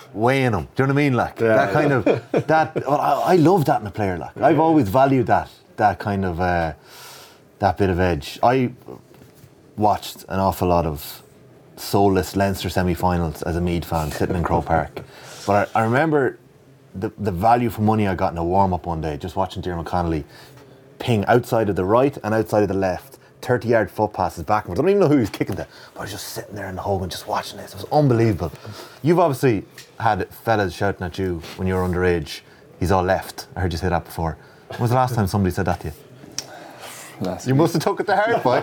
weighing him. Do you know what I mean? Like yeah, that kind yeah. of that. Well, I, I love that in a player. Like I've always valued that that kind of uh, that bit of edge. I watched an awful lot of soulless Leinster semi-finals as a Meath fan sitting in Croke Park, but I, I remember the the value for money I got in a warm-up one day just watching Diarmuid Connolly ping outside of the right and outside of the left, thirty yard foot passes backwards. I don't even know who he was kicking to, but I was just sitting there in the hole and just watching this. It was unbelievable. You've obviously had fellas shouting at you when you were underage, he's all left. I heard you say that before. When was the last time somebody said that to you? Last you week. Must have took it to heart, boy.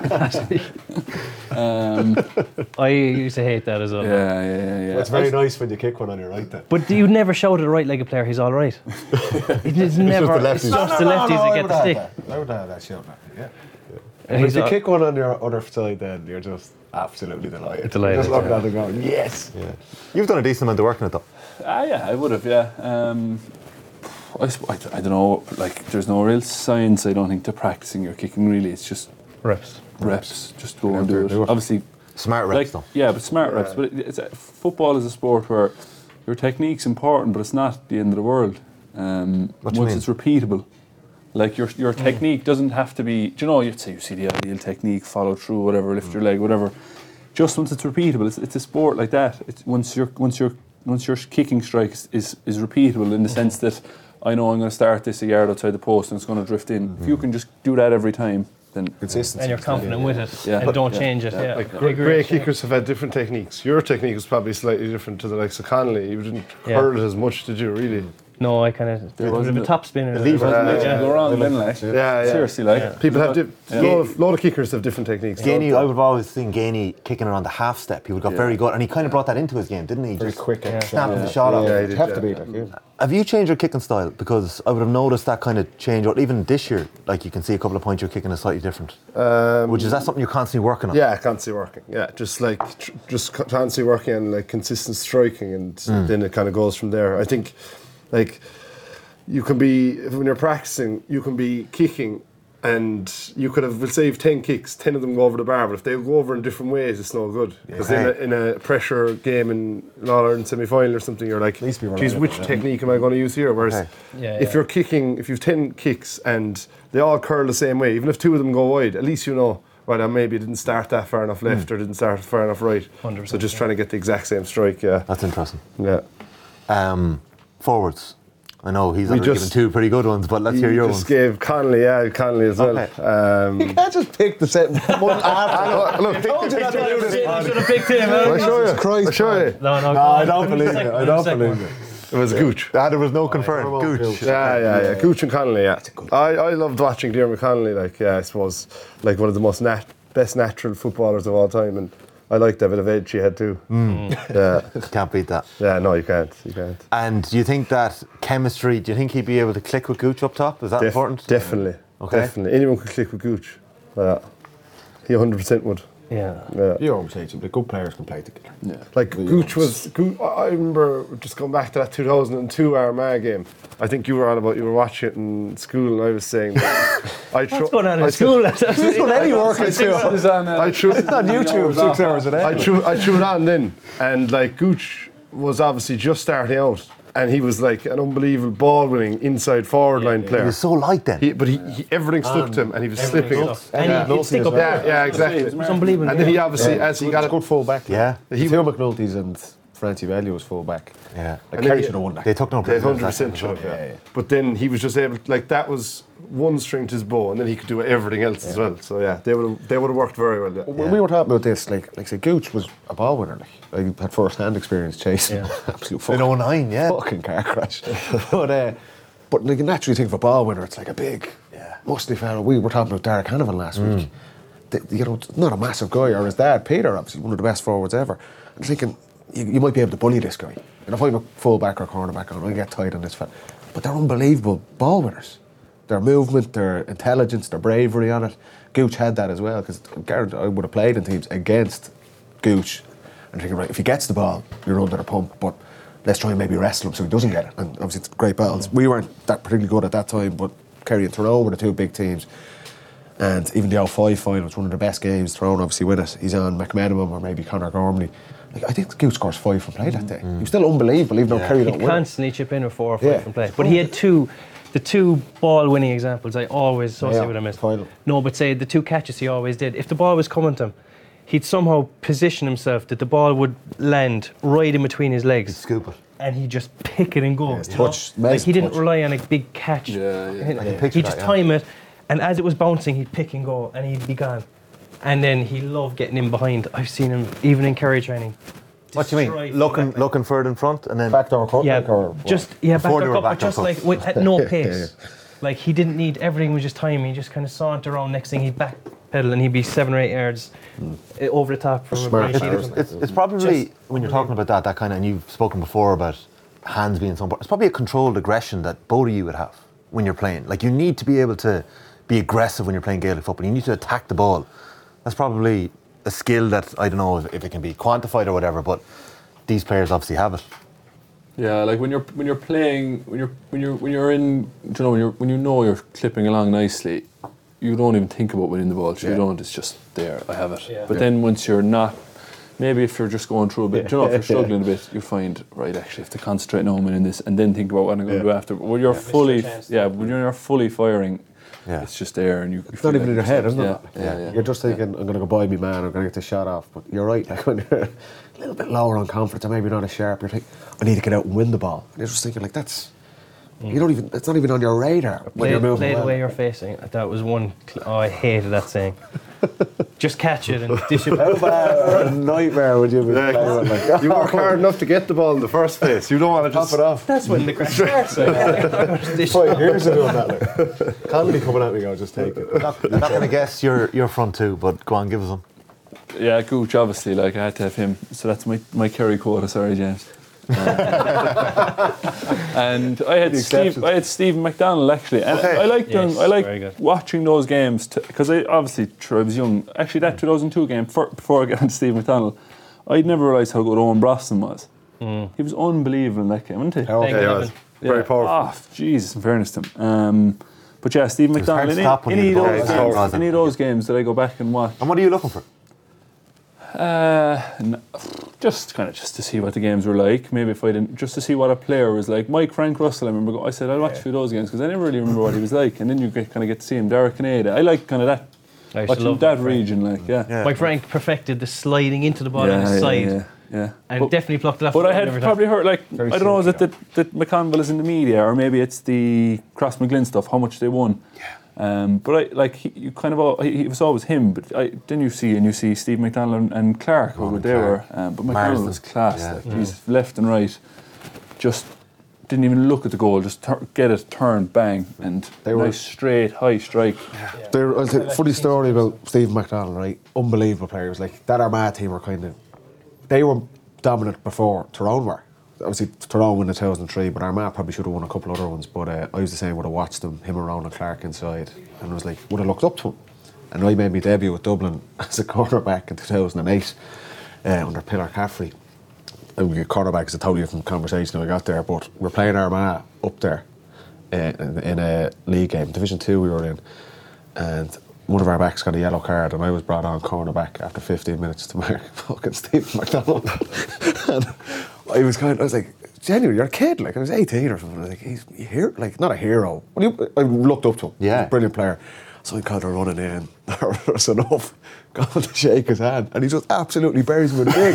um, I used to hate that as well. Yeah, yeah, yeah. yeah. Well, it's very nice when you kick one on your right then. But you never showed it right like a player, he's all right. It's never, it's just the lefties, no, no, no, lefties no, that get the stick. That. I would have that shout at me, yeah. yeah. If you kick one on your other side, then you're just absolutely delighted. Delighted. Just looking yeah. at it going, yes. Yeah. You've done a decent amount of work in it though. Ah, yeah, I would have, yeah. Um, I, I, I don't know, like, there's no real science, I don't think, to practicing your kicking, really. It's just reps. Reps. Just go and do it. Obviously, smart reps, like, though. Yeah, but smart yeah. reps. But it, it's, football is a sport where your technique's important, but it's not the end of the world. Um, what do you once mean? It's repeatable. Like, your your mm. technique doesn't have to be, do you know, you'd say you see the ideal technique, follow through, whatever, lift mm. your leg, whatever. Just once it's repeatable, it's, it's a sport like that. It's once your once your once your kicking strike is, is, is repeatable in the sense that I know I'm going to start this a yard outside the post and it's going to drift in. Mm. If you can just do that every time, then consistency. And you're confident yeah. with it, yeah. and But, don't yeah. change it. Yeah. Yeah. Like great, great kickers have had different techniques. Your technique was probably slightly different to the likes of Connolly. You didn't Yeah. hurl it as much, did you? Really? No, I kind of there was a top spinner. Yeah, yeah. Go wrong, then, like. Yeah, yeah. Seriously, like. Yeah. People have di- yeah. lot of lot of kickers have different techniques. Gainey, I would have always seen Gainey kicking it on the half step. He would got Yeah. very good, and he kind of brought that into his game, didn't he? Very Just quick, yeah. snapping yeah. the shot yeah. off. Yeah, he did, have yeah. to be like, yeah. Have you changed your kicking style? Because I would have noticed that kind of change, or even this year, like you can see a couple of points you're kicking is slightly different. Um, Which is that something you're constantly working on? Yeah, constantly working. Yeah, just like tr- just constantly working on like consistent striking, and Mm. then it kind of goes from there. I think, like, you can be when you're practicing, you can be kicking, and you could have, we'll say, you've ten kicks, ten of them go over the bar, but if they go over in different ways, it's no good. Because Yeah. in, a, in a pressure game in an All-Ireland semi-final or something, you're like, Needs to be geez, reliable, which yeah. technique am I going to use here? Whereas Okay. Yeah, if yeah. you're kicking, if you've ten kicks and they all curl the same way, even if two of them go wide, at least you know, right, I maybe didn't start that far enough left or didn't start far enough right. one hundred percent, So just yeah. trying to get the exact same strike, yeah. That's interesting. Yeah. Um, forwards. I know he's We already just- given two pretty good ones, but let's hear your just ones. gave Connolly, yeah, Connolly as well. Okay. Um, You can't just pick the same one after. Look, told you not to do this. should have picked him. I'll show you. Jesus Christ, I'll show you. No, no, No, I don't believe it. I don't believe it. It was Gooch. Ah, there was no confirmed. Normal Gooch. Gooch. Yeah, yeah, yeah. Gooch and Connolly, yeah. I, I loved watching Diarmuid Connolly, like, yeah, I suppose, like one of the most nat- best natural footballers of all time, and I liked that bit of edge he had too. Yeah, Can't beat that. yeah, no, you can't, you can't. And do you think that chemistry, do you think he'd be able to click with Gooch up top? Is that Def- important? Definitely, Okay. definitely. Anyone could click with Gooch. Yeah, he one hundred percent would. Yeah. Yeah. You always say something. Good players can play together. Yeah. Like Gooch was, Gooch, I remember just going back to that two thousand two Armagh game. I think you were on about, you were watching it in school, and I was saying that I tr- What's going on in I school? Tr- Who's doing any work in school? I threw It's on YouTube six hours a day. I threw, I threw it on then, and like Gooch was obviously just starting out, and he was like an unbelievable ball-winning inside forward line He player. was so light then. He, but he, he everything stuck to him, and he was slipping. And Yeah. he, he'd stick up. Yeah, yeah, exactly. It was unbelievable. And then he obviously, as he got a it, good full back. Yeah. he Theo McNulty's and Francie Bellew was full back. Yeah. Like And Kerry then should have won that. They took no They prisoners. hundred that percent time. should have, yeah. Yeah, yeah. But then he was just able, like that was one string to his bow, and then he could do everything else as well. So yeah, they would have, they would have worked very well. Yeah. When we were talking about this, like, like say, Gooch was a ball winner. Like, I had first-hand experience chasing Yeah. absolute In fucking, oh nine, yeah. fucking car crash. but uh, but like, you naturally think of a ball winner, it's like a big, Yeah. muscly fella. We were talking about Derek Hanavan last week. The, you know, not a massive guy, or his dad, Peter, obviously one of the best forwards ever. I'm thinking you, you might be able to bully this guy. And if I'm a full-back or cornerback, I'll get tight on this fella. But they're unbelievable ball winners. Their movement, their intelligence, their bravery on it. Gooch had that as well, because I would have played in teams against Gooch and thinking, right, if he gets the ball, you're under the pump, but let's try and maybe wrestle him so he doesn't get it. And obviously it's great battles. We weren't that particularly good at that time, but Kerry and Tyrone were the two big teams. And even the oh five final, it's one of the best games thrown, obviously, with it. He's on McMenamin or maybe Conor Gormley. Like, I think Goose scores five from play that day. Mm. He was still unbelievable, even though Kerry don't He'd win. constantly chip in with four or five Yeah. from play. But he had two, the two ball-winning examples I always associate Yeah, with him is, final. no, but say the two catches he always did. If the ball was coming to him, he'd somehow position himself that the ball would land right in between his legs. Scoop it. And he'd just pick it and go. Yeah, you touch, know? Like nice he didn't touch. rely on a big catch. Yeah, yeah. He'd, I can picture he'd just that, yeah. time it, and as it was bouncing, he'd pick and go, and he'd be gone. And then he loved getting in behind. I've seen him even in Kerry training. What do you destroy mean? Looking, fullback. looking further in front and then Backdoor cut. Yeah, or just yeah, Before they backdoor were cut, but backdoor just cut. like with, at no Yeah, pace. Like he didn't need everything was just timing. He just kind of saunter around. Next thing he'd backpedal and he'd be seven or eight yards uh, over the top from Smart. a It's, it's, it's probably, Just- when you're talking about that, that kind of, and you've spoken before about hands being so important, it's probably a controlled aggression that both of you would have when you're playing. Like, you need to be able to be aggressive when you're playing Gaelic football. You need to attack the ball. That's probably a skill that, I don't know if, if it can be quantified or whatever, but these players obviously have it. Yeah, like when you're when you're playing when you're when you're when you're in you know when you when you know you're clipping along nicely, you don't even think about winning the ball. So Yeah. You don't. It's just there. I have it. Yeah. But Yeah. then once you're not, maybe if you're just going through a bit, Yeah. you know, if you're Yeah. struggling a bit, you find right actually I have to concentrate now I'm in this, and then think about what I'm going to Yeah. do after. When you're fully, chance. yeah, when you're fully firing, Yeah. it's just there, and you. you It's feel not even like in your head, yourself. isn't it? Yeah, yeah, yeah. You're just thinking, I'm going to go buy me man, I'm going to get this shot off. But you're right, like when you're a little bit lower on confidence, or maybe not as sharp, you're thinking, I need to get out and win the ball. And you're just thinking, like, that's, you don't even, it's not even on your radar when Play, you're moving play the well. way you're facing. That was one. Cl- oh, I hated that saying. Just catch it and dish it How out. bad a nightmare would you be playing with, like, You work hard enough to get the ball in the first place. You don't want to top just it off. That's when the crack starts. Like, dish it Five out. years of doing that, like. Connolly coming at me, go, just take it. I'm not going to guess your, your front two, but go on, give us them. Yeah, Gooch, obviously, like I had to have him. So that's my, my Kerry quota, sorry, James. Uh, and I had The Steve, exceptions. I had Stephen McDonald actually, and Okay. I liked Yes, them. I liked very good. watching those games because I obviously sure I was young. Actually, that two thousand two game for, before I got into Steve McDonald, I'd never realised how good Owen Brosnan was. He was unbelievable in that game, wasn't he? Oh, Thank yeah, you, he Evan. was very powerful. Ah, Jesus, in fairness to him. Um, but yeah, Steve was hard McDonald. to Any, stop when any, you of had the those ball. games, Yeah. any of those games that I go back and watch. And what are you looking for? Uh, n- just kind of just to see what the games were like. Maybe if I didn't, just to see what a player was like. Mike Frank Russell, I remember. Go, I said I'll watch a few of those games because I never really remember what he was like. And then you get, kind of get to see him. Derek Canada. I like kind of that. I used to Watching love that Mike Frank. region, like yeah, Yeah. Mike Frank perfected the sliding into the ball on his yeah, side, yeah, yeah. and But- definitely plucked it off. But the I ground had every time. probably heard, like, Very I don't know, is it simple, that, that McConville is in the media, or maybe it's the Cross McGlynn stuff, how much they won. Yeah. Um, but I like he, you kind of all, he, it was always him. But I, then you see and you see Steve McDonald and, and Clark, who Ronan they Clark. were. Um, but McDonald Marsden. was class. Yeah. Like, He's left and right, just didn't even look at the goal, just tur- get it turned, bang, and They were- nice straight high strike. There, I'll tell you, funny story about Steve McDonald, right? Unbelievable players. Like that Armagh team were kind of, they were dominant before Tyrone were. Obviously, Tyrone won in two thousand three, but Armagh probably should have won a couple other ones. But uh, I was the same, would have watched them, him around and Clark inside, and I was like, would have looked up to him. And I made my debut with Dublin as a cornerback in two thousand eight uh, under Pillar Caffrey. And we cornerback is a totally different conversation when I got there, but we're playing Armagh up there uh, in, in a league game, Division Two we were in, and one of our backs got a yellow card, and I was brought on cornerback after fifteen minutes to mark fucking Steve McDonald. And I was kind of, I was like, genuinely, you're a kid, like I was eighteen or something. I was like, he's a hero, like not a hero. Well, you, I looked up to him. Yeah. He's a brilliant player. So I kind of running in, there's enough, got to shake his hand, and he just absolutely buries me with a dig.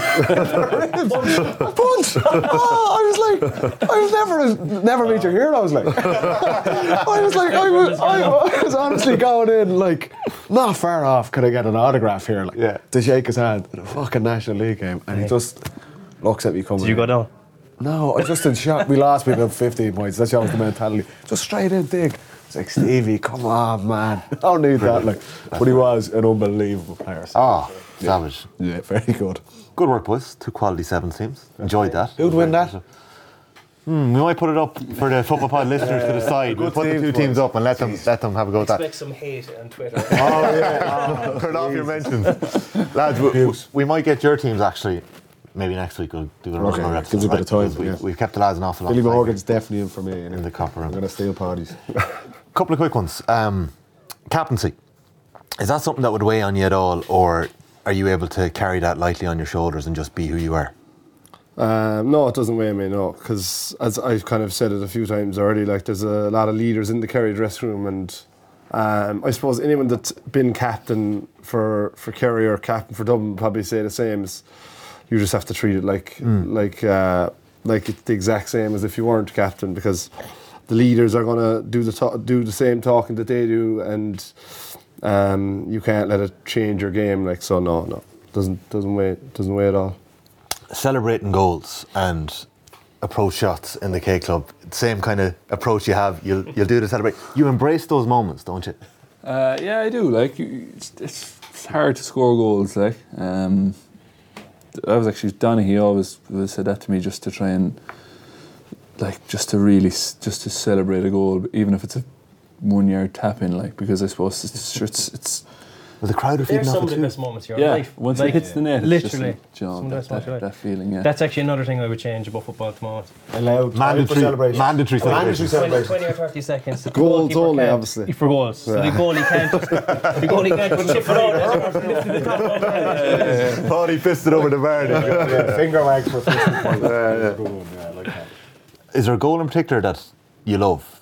A punch! Oh, I was like, I was never, never meet your heroes, like. I was like, I was, I, I was honestly going in, like, not far off, could I get an autograph here, like, Yeah. to shake his hand in a fucking National League game, and he just looks at me coming Did you in. go down? No, I just in shock. We lost by about fifteen points. That shows the mentality. Just straight in dig. It's like, Stevie, come on, man. I don't need that. Like, but he was an unbelievable player. So, Ah, savage. yeah, very good. Good work, boys. Two quality sevens teams. Enjoyed that. Who'd win that? Hmm, we might put it up for the Football Pod listeners to decide. We'll put the two teams, teams boys. up and let them let them have a go at that. Expect some hate on Twitter. Oh yeah, turn off your mentions, lads. We, we, we might get your teams actually. Maybe next week we'll do another Okay, episode. gives you a bit of time, Because we, yeah. We've kept the lads an awful lot. Billy of time. Morgan's definitely in for me. Anyway. In the copper room. I'm going to steal parties. Couple of quick ones. Um, captaincy. Is that something that would weigh on you at all, or are you able to carry that lightly on your shoulders and just be who you are? Um, no, it doesn't weigh on me, no, because as I've kind of said it a few times already, like there's a lot of leaders in the Kerry dressing room, and um, I suppose anyone that's been captain for, for Kerry or captain for Dublin would probably say the same. As you just have to treat it like mm. like uh, like it's the exact same as if you weren't captain, because the leaders are going to do the to- do the same talking that they do, and um, you can't let it change your game. Like so, no, no, doesn't doesn't weigh doesn't weigh at all. Celebrating goals and approach shots in the K Club, same kind of approach you have. You'll you'll do to celebrate. You embrace those moments, don't you? Uh, yeah, I do. Like it's, it's, it's hard to score goals. Like um, I was actually Donaghy always, always said that to me, just to try and like just to really just to celebrate a goal, even if it's a one yard tap in. Like because I suppose it's it's. it's Well, the crowd are feeding off it too. There's some of the best moments of your yeah, life. once like, it hits the net, literally, it's just like, you know, that, that, that, that feeling. Yeah, that's actually another thing I would change about football at the moment. Allowed mandatory celebration. Mandatory oh, celebration. twenty, twenty or thirty seconds. Goals only, obviously. For goals, so the goalie can't. The goalie can't just chip it out. Thought he fisted over the bar. Yeah, finger wag for fifty points. Yeah, yeah. yeah, like that. Is there a goal in particular that you love?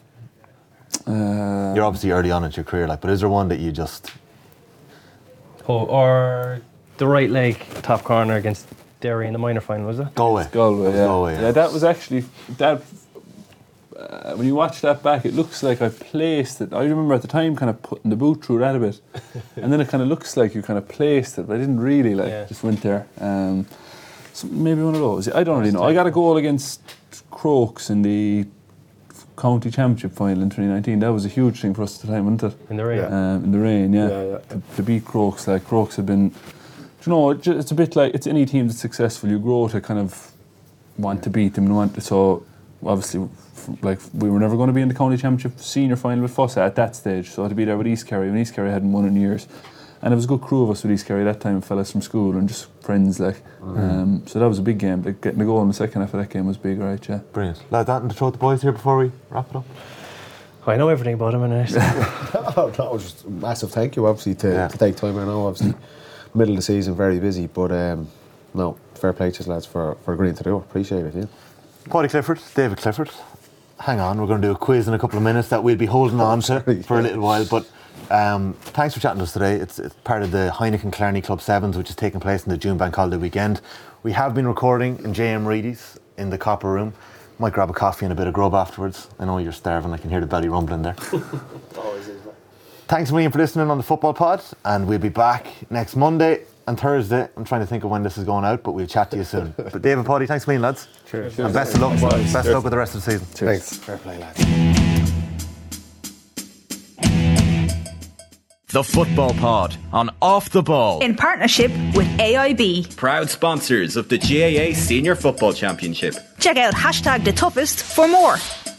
Uh, You're obviously early on in your career, like, but is there one that you just? Oh, or the right leg top corner against Derry in the minor final, was it? Galway. Galway, yeah. Galway, yeah. yeah, that was actually that. Uh, when you watch that back, it looks like I placed it. I remember at the time kind of putting the boot through that a bit, and then it kind of looks like you kind of placed it, but I didn't really like. Yeah. Just went there. Um, so maybe one of those. I don't really know. I got a goal against Crokes in the county championship final in twenty nineteen. That was a huge thing for us at the time, wasn't it? In the rain. Yeah. Um, in the rain, yeah. Yeah, yeah. To, to beat Crokes, like Crokes had been. You know, it's a bit like it's any team that's successful. You grow to kind of want to beat them and want to. So obviously, like we were never going to be in the county championship senior final with Fossa at that stage. So to be there with East Kerry, when East Kerry hadn't won in years, and it was a good crew of us with East Kerry that time, fellas from school and just friends. Like, mm-hmm. um, so that was a big game. Like, getting a goal in the second half of that game was big, right? Yeah. Brilliant. Lad, that and to throw at the boys here before we wrap it up. I know everything about him, and oh, no, just a massive thank you, obviously, to, yeah. to take time. I know, obviously, middle of the season, very busy, but um, no, fair play to you lads for, for agreeing to do it. Appreciate it, yeah. Paddy Clifford, David Clifford. Hang on, we're going to do a quiz in a couple of minutes that we'll be holding on to sorry, for yeah. a little while. But um, thanks for chatting to us today. It's, it's part of the Heineken Clarny Club Sevens, which is taking place in the June Bank Holiday weekend. We have been recording in J M Reedy's in the Copper Room. Might grab a coffee and a bit of grub afterwards. I know you're starving. I can hear the belly rumbling there. Always is, man. Thanks a million for listening on the Football Pod, and we'll be back next Monday and Thursday. I'm trying to think of when this is going out, but we'll chat to you soon. But David, Paddy, thanks a million, lads. Cheers. And best of luck. Best of luck with the rest of the season. Cheers. Thanks. Fair play, lads. The Football Pod on Off the Ball. In partnership with A I B. Proud sponsors of the G A A Senior Football Championship. Check out hashtag the toughest for more.